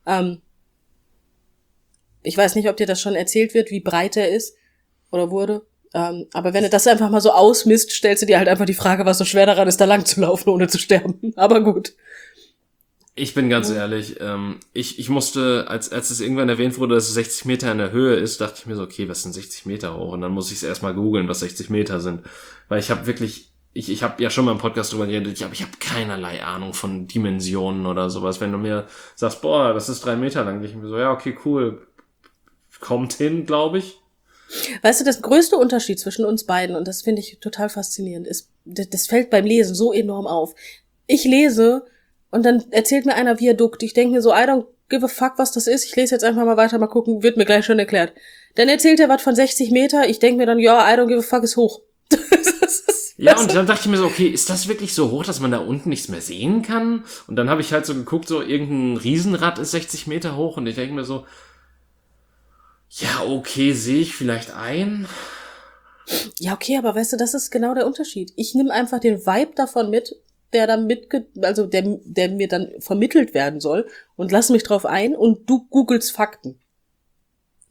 Ich weiß nicht, ob dir das schon erzählt wird, wie breit er ist oder wurde. Aber wenn du das einfach mal so ausmisst, stellst du dir halt einfach die Frage, was so schwer daran ist, da lang zu laufen, ohne zu sterben. Aber gut. Ich bin ganz ehrlich, ich musste, als es irgendwann erwähnt wurde, dass es 60 Meter in der Höhe ist, dachte ich mir so, okay, was sind 60 Meter hoch? Und dann muss ich es erstmal googeln, was 60 Meter sind. Weil ich habe wirklich, ich habe ja schon mal im Podcast drüber geredet, ich habe keinerlei Ahnung von Dimensionen oder sowas. Wenn du mir sagst, boah, das ist 3 Meter lang, ich mir so, ja, okay, cool, kommt hin, glaube ich. Weißt du, das größte Unterschied zwischen uns beiden, und das finde ich total faszinierend, ist, das fällt beim Lesen so enorm auf. Ich lese und dann erzählt mir einer Viadukt. Ich denke mir so, I don't give a fuck, was das ist. Ich lese jetzt einfach mal weiter, mal gucken, wird mir gleich schon erklärt. Dann erzählt er was von 60 Meter. Ich denke mir dann, ja, I don't give a fuck, ist hoch. Ja, und dann dachte ich mir so, okay, ist das wirklich so hoch, dass man da unten nichts mehr sehen kann? Und dann habe ich halt so geguckt, so irgendein Riesenrad ist 60 Meter hoch und ich denke mir so, ja, okay, sehe ich vielleicht ein. Ja, okay, aber weißt du, das ist genau der Unterschied. Ich nehme einfach den Vibe davon mit, der dann der mir dann vermittelt werden soll und lass mich drauf ein und du googelst Fakten.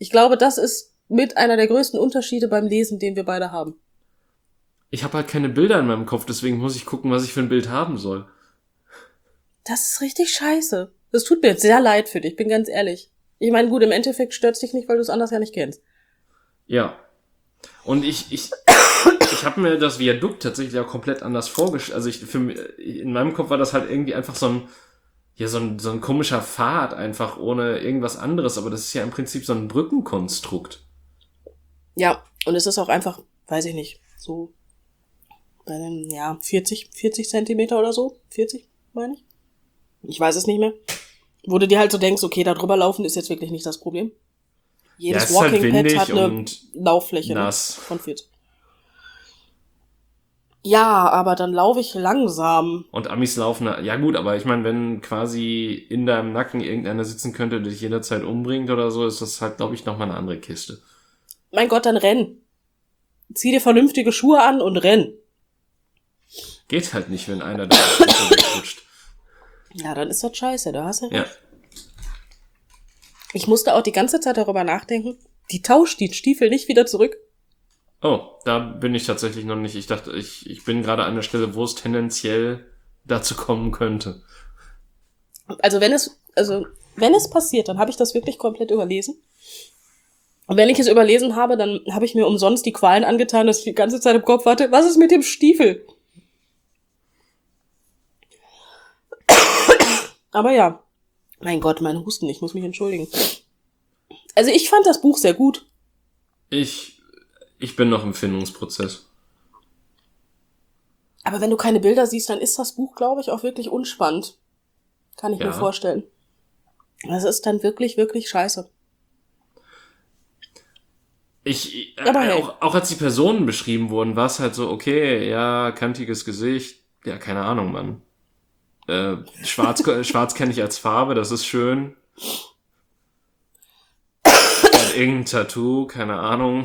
Ich glaube, das ist mit einer der größten Unterschiede beim Lesen, den wir beide haben. Ich habe halt keine Bilder in meinem Kopf, deswegen muss ich gucken, was ich für ein Bild haben soll. Das ist richtig scheiße. Das tut mir jetzt sehr leid für dich, bin ganz ehrlich. Ich meine, gut, im Endeffekt stört's dich nicht, weil du es anders ja nicht kennst. Ja. Und ich habe mir das Viadukt tatsächlich auch komplett anders vorgestellt. Also in meinem Kopf war das halt irgendwie einfach so ein komischer Pfad, einfach ohne irgendwas anderes. Aber das ist ja im Prinzip so ein Brückenkonstrukt. Ja, und es ist auch einfach, weiß ich nicht, so bei den, 40 Zentimeter oder so. 40, meine ich. Ich weiß es nicht mehr. Wo du dir halt so denkst, okay, da drüber laufen ist jetzt wirklich nicht das Problem. Jedes es ist halt Walking Pad windig hat eine und Lauffläche nass. von 40. Ja, aber dann laufe ich langsam. Und Amis laufen, ja gut, aber ich meine, wenn quasi in deinem Nacken irgendeiner sitzen könnte, der dich jederzeit umbringt oder so, ist das halt, glaube ich, nochmal eine andere Kiste. Mein Gott, dann renn. Zieh dir vernünftige Schuhe an und renn. Geht halt nicht, wenn einer da rutscht. Ja, dann ist das scheiße, da hast du recht. Ja. Ich musste auch die ganze Zeit darüber nachdenken, die tauscht die Stiefel nicht wieder zurück. Oh, da bin ich tatsächlich noch nicht. Ich dachte, ich bin gerade an der Stelle, wo es tendenziell dazu kommen könnte. Also wenn es passiert, dann habe ich das wirklich komplett überlesen. Und wenn ich es überlesen habe, dann habe ich mir umsonst die Qualen angetan, dass ich die ganze Zeit im Kopf hatte, was ist mit dem Stiefel? Aber ja, mein Gott, mein Husten, ich muss mich entschuldigen. Also ich fand das Buch sehr gut. Ich bin noch im Findungsprozess. Aber wenn du keine Bilder siehst, dann ist das Buch, glaube ich, auch wirklich unspannend. Kann ich mir vorstellen. Das ist dann wirklich, wirklich scheiße. Aber hey. Auch als die Personen beschrieben wurden, war es halt so, okay, ja, kantiges Gesicht, ja, keine Ahnung, Mann. Schwarz kenne ich als Farbe, das ist schön. Und irgendein Tattoo, keine Ahnung.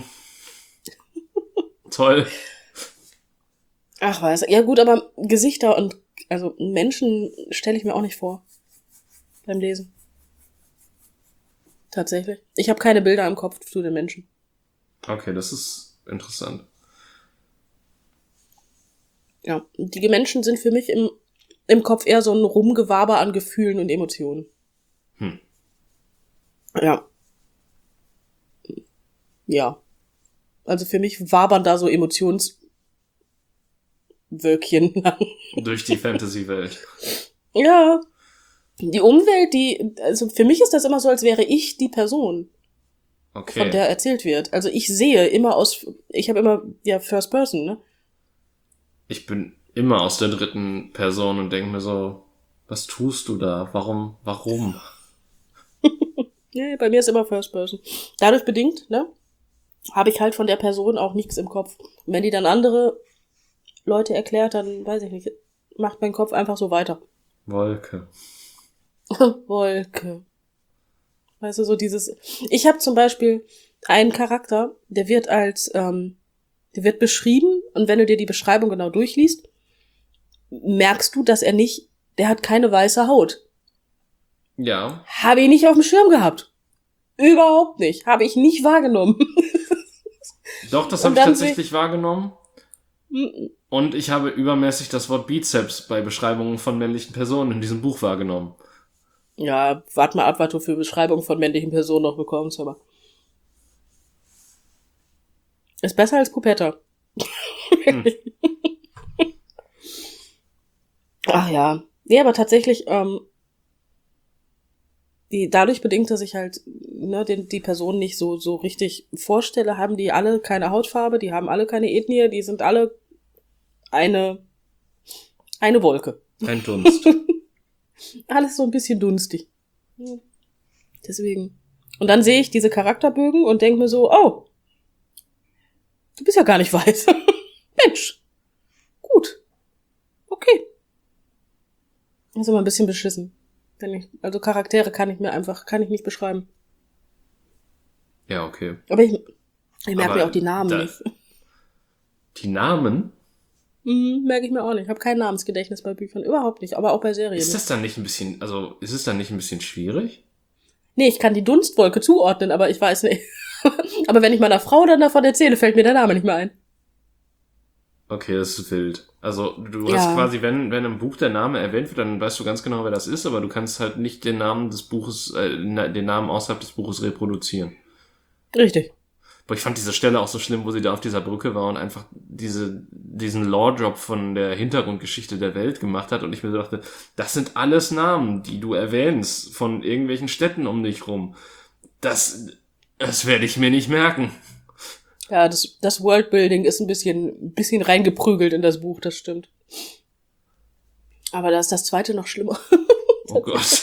Toll. Ach, weiß. Ja gut, aber Gesichter und also Menschen stelle ich mir auch nicht vor beim Lesen. Tatsächlich. Ich habe keine Bilder im Kopf zu den Menschen. Okay, das ist interessant. Ja, die Menschen sind für mich im Kopf eher so ein Rumgewaber an Gefühlen und Emotionen. Ja. Ja. Also für mich wabern da so Emotionswölkchen lang. Durch die Fantasy-Welt. Ja. Die Umwelt, also für mich ist das immer so, als wäre ich die Person, von der erzählt wird. Also ich sehe immer ich habe immer, First Person, ne? Ich bin immer aus der dritten Person und denke mir so, was tust du da? Warum? Ja, bei mir ist immer First Person. Dadurch bedingt, ne? Habe ich halt von der Person auch nichts im Kopf. Und wenn die dann andere Leute erklärt, dann, weiß ich nicht, macht mein Kopf einfach so weiter. Wolke. Wolke. Weißt du, so dieses... Ich habe zum Beispiel einen Charakter, der wird der wird beschrieben und wenn du dir die Beschreibung genau durchliest, merkst du, dass der hat keine weiße Haut. Ja. Habe ich nicht auf dem Schirm gehabt. Überhaupt nicht. Habe ich nicht wahrgenommen. Doch, das habe ich tatsächlich wahrgenommen. Und ich habe übermäßig das Wort Bizeps bei Beschreibungen von männlichen Personen in diesem Buch wahrgenommen. Ja, warte mal ab, was du für Beschreibungen von männlichen Personen noch bekommst, aber. Ist besser als Pupetta. Ach ja. Nee, aber tatsächlich, dadurch bedingt, dass ich halt die Person nicht so richtig vorstelle, haben die alle keine Hautfarbe, die haben alle keine Ethnie, die sind alle eine Wolke. Ein Dunst. Alles so ein bisschen dunstig. Deswegen. Und dann sehe ich diese Charakterbögen und denke mir so, oh, du bist ja gar nicht weiß. Mensch. Gut. Okay. Ist immer ein bisschen beschissen. Also Charaktere kann ich nicht beschreiben. Ja, okay. Aber ich merke mir auch die Namen nicht. Die Namen? Merke ich mir auch nicht. Ich habe kein Namensgedächtnis bei Büchern. Überhaupt nicht. Aber auch bei Serien. Ist es dann nicht ein bisschen schwierig? Nee, ich kann die Dunstwolke zuordnen, aber ich weiß nicht. Aber wenn ich meiner Frau dann davon erzähle, fällt mir der Name nicht mehr ein. Okay, das ist wild. Also du hast quasi, wenn im Buch der Name erwähnt wird, dann weißt du ganz genau, wer das ist, aber du kannst halt nicht den Namen des Buches, den Namen außerhalb des Buches reproduzieren. Richtig. Aber ich fand diese Stelle auch so schlimm, wo sie da auf dieser Brücke war und einfach diesen Lore-Drop von der Hintergrundgeschichte der Welt gemacht hat und ich mir so dachte, das sind alles Namen, die du erwähnst von irgendwelchen Städten um dich rum. Das werde ich mir nicht merken. Ja, das Worldbuilding ist ein bisschen reingeprügelt in das Buch, das stimmt. Aber da ist das zweite noch schlimmer. Oh Gott.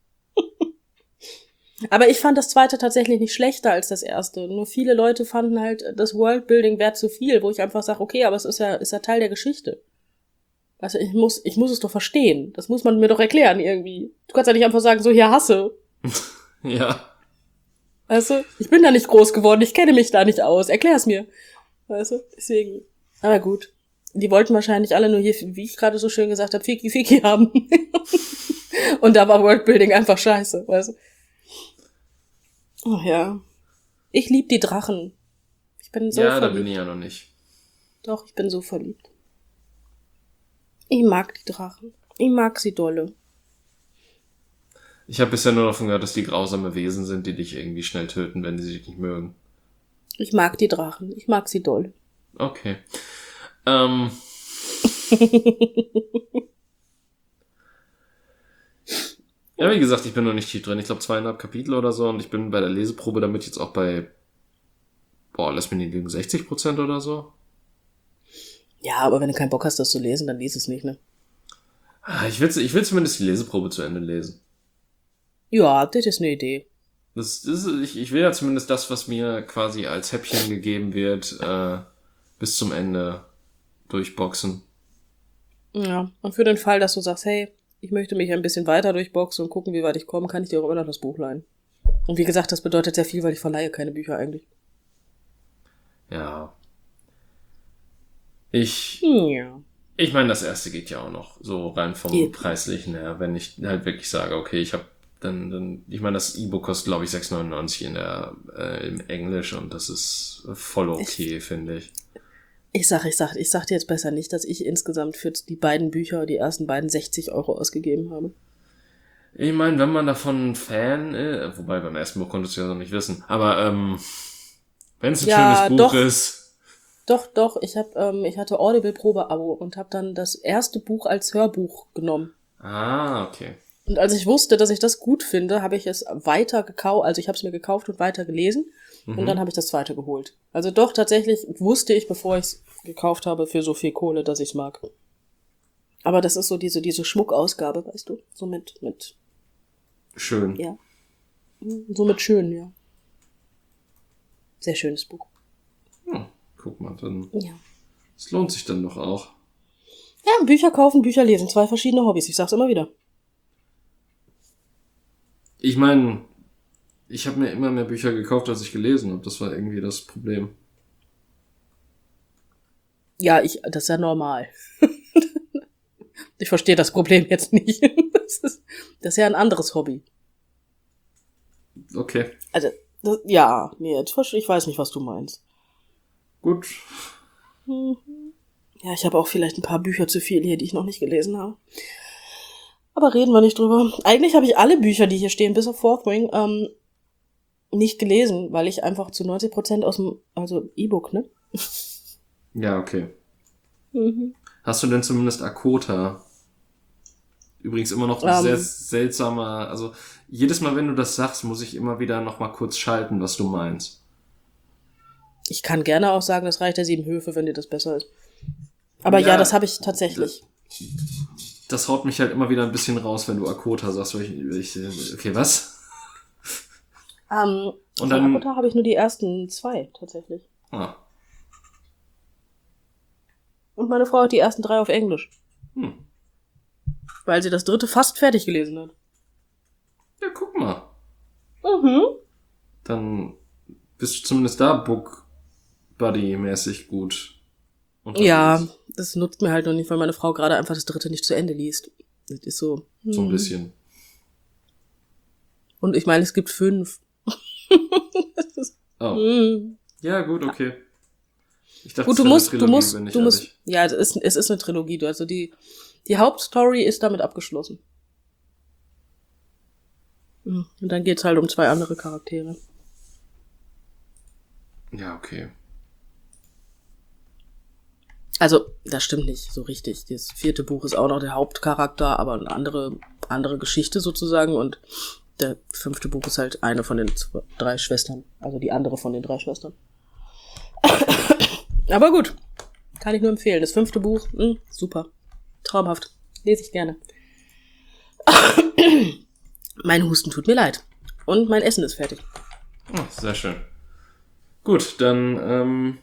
Aber ich fand das zweite tatsächlich nicht schlechter als das erste. Nur viele Leute fanden halt, das Worldbuilding wäre zu viel, wo ich einfach sage, okay, aber es ist ja Teil der Geschichte. Also ich muss es doch verstehen. Das muss man mir doch erklären irgendwie. Du kannst ja nicht einfach sagen, so hier hasse. Ja. Weißt du, ich bin da nicht groß geworden, ich kenne mich da nicht aus. Erklär's mir. Weißt du, deswegen. Aber gut. Die wollten wahrscheinlich alle nur hier, wie ich gerade so schön gesagt habe, Fiki haben. Und da war Worldbuilding einfach scheiße, weißt du. Oh ja. Ich lieb die Drachen. Ich bin so verliebt. Ja, da bin ich ja noch nicht. Doch, ich bin so verliebt. Ich mag die Drachen. Ich mag sie dolle. Ich habe bisher nur davon gehört, dass die grausame Wesen sind, die dich irgendwie schnell töten, wenn sie dich nicht mögen. Ich mag die Drachen. Ich mag sie dolle. Okay. Ja, wie gesagt, ich bin noch nicht tief drin. Ich glaube 2,5 Kapitel oder so und ich bin bei der Leseprobe damit jetzt auch bei, lass mich nicht lügen, 60% oder so. Ja, aber wenn du keinen Bock hast, das zu lesen, dann lies es nicht, ne? Ich will zumindest die Leseprobe zu Ende lesen. Ja, das ist eine Idee. Ich will ja zumindest das, was mir quasi als Häppchen gegeben wird, bis zum Ende durchboxen. Ja, und für den Fall, dass du sagst, hey, ich möchte mich ein bisschen weiter durchboxen und gucken, wie weit ich komme, kann ich dir auch immer noch das Buch leihen. Und wie gesagt, das bedeutet sehr viel, weil ich verleihe keine Bücher eigentlich. Ja. Ja. Ich meine, das erste geht ja auch noch, so rein vom Preislichen her, wenn ich halt wirklich sage, okay, ich habe dann, ich meine, das E-Book kostet, glaube ich, 6,99 im Englisch und das ist voll okay, finde ich. Ich sag dir jetzt besser nicht, dass ich insgesamt für die beiden Bücher, die ersten beiden, 60 € ausgegeben habe. Ich meine, wenn man davon Fan ist, wobei beim ersten Buch konntest du ja noch nicht wissen, aber wenn es ein schönes Buch ist. Doch, ich hatte Audible-Probe-Abo und habe dann das erste Buch als Hörbuch genommen. Ah, okay. Und als ich wusste, dass ich das gut finde, habe ich es weiter gekauft, also ich habe es mir gekauft und weiter gelesen und dann habe ich das zweite geholt. Also doch, tatsächlich wusste ich, bevor ich es gekauft habe, für so viel Kohle, dass ich es mag. Aber das ist so diese Schmuckausgabe, weißt du, so mit schön. Ja. So mit schön, ja. Sehr schönes Buch. Hm, guck mal, dann. Ja. Es lohnt sich dann doch auch. Ja, Bücher kaufen, Bücher lesen, 2 verschiedene Hobbys, ich sag's immer wieder. Ich meine, ich habe mir immer mehr Bücher gekauft, als ich gelesen habe. Das war irgendwie das Problem. Ja, das ist ja normal. Ich verstehe das Problem jetzt nicht. Das ist ja ein anderes Hobby. Okay. Also, ich weiß nicht, was du meinst. Gut. Ja, ich habe auch vielleicht ein paar Bücher zu viel hier, die ich noch nicht gelesen habe. Aber reden wir nicht drüber. Eigentlich habe ich alle Bücher, die hier stehen, bis auf Fourth Wing, nicht gelesen, weil ich einfach zu 90% also E-Book, ne? Ja, okay. Mhm. Hast du denn zumindest Akota? Übrigens immer noch ein sehr seltsamer, also jedes Mal, wenn du das sagst, muss ich immer wieder noch mal kurz schalten, was du meinst. Ich kann gerne auch sagen, das Reich der 7 Höfe, wenn dir das besser ist. Aber ja, das habe ich tatsächlich. Das haut mich halt immer wieder ein bisschen raus, wenn du Akota sagst, weil ich okay, was? Und dann Akota habe ich nur die ersten 2 tatsächlich. Ah. Und meine Frau hat die ersten 3 auf Englisch. Weil sie das 3. fast fertig gelesen hat. Ja, guck mal. Mhm. Dann bist du zumindest da Book Buddy-mäßig gut unterwegs. Ja, das nutzt mir halt noch nicht, weil meine Frau gerade einfach das 3. nicht zu Ende liest. Das ist so. So ein bisschen. Und ich meine, es gibt 5. Oh. Ja, gut, okay. Ich dachte, Gut, es du wäre eine musst, Trilogie, wenn du nicht musst, ehrlich. ja, es ist eine Trilogie. Also die Hauptstory ist damit abgeschlossen. Und dann geht's halt um 2 andere Charaktere. Ja, okay. Also, das stimmt nicht so richtig. Das 4. Buch ist auch noch der Hauptcharakter, aber eine andere Geschichte sozusagen. Und der 5. Buch ist halt eine von den 3 Schwestern. Also die andere von den 3 Schwestern. Aber gut. Kann ich nur empfehlen. Das 5. Buch, super. Traumhaft. Lese ich gerne. Mein Husten tut mir leid. Und mein Essen ist fertig. Oh, sehr schön. Gut, dann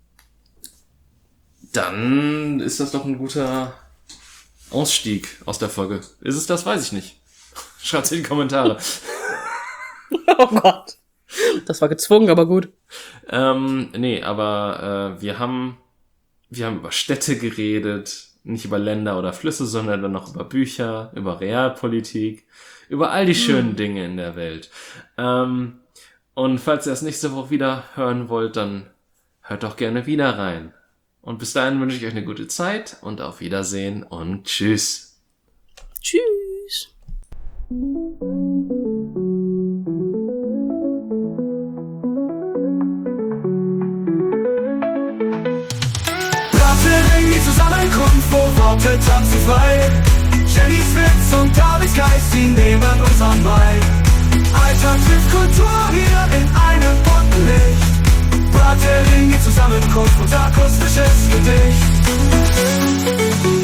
ist das doch ein guter Ausstieg aus der Folge. Ist es das? Weiß ich nicht. Schreibt's in die Kommentare. Oh Gott. Das war gezwungen, aber gut. Nee, aber wir haben über Städte geredet, nicht über Länder oder Flüsse, sondern dann noch über Bücher, über Realpolitik, über all die schönen Dinge in der Welt. Und falls ihr das nächste Woche wieder hören wollt, dann hört doch gerne wieder rein. Und bis dahin wünsche ich euch eine gute Zeit und auf Wiedersehen und tschüss. Tschüss. Brattering, die Zusammenkunft, wo Worte tanzen frei. Jennys Witz und Davids Geist, sie nehmen uns an bei. Alltag trifft Kultur hier in einem bunten Licht. Brattering, die Zusammenkunft und akustisches Gedicht.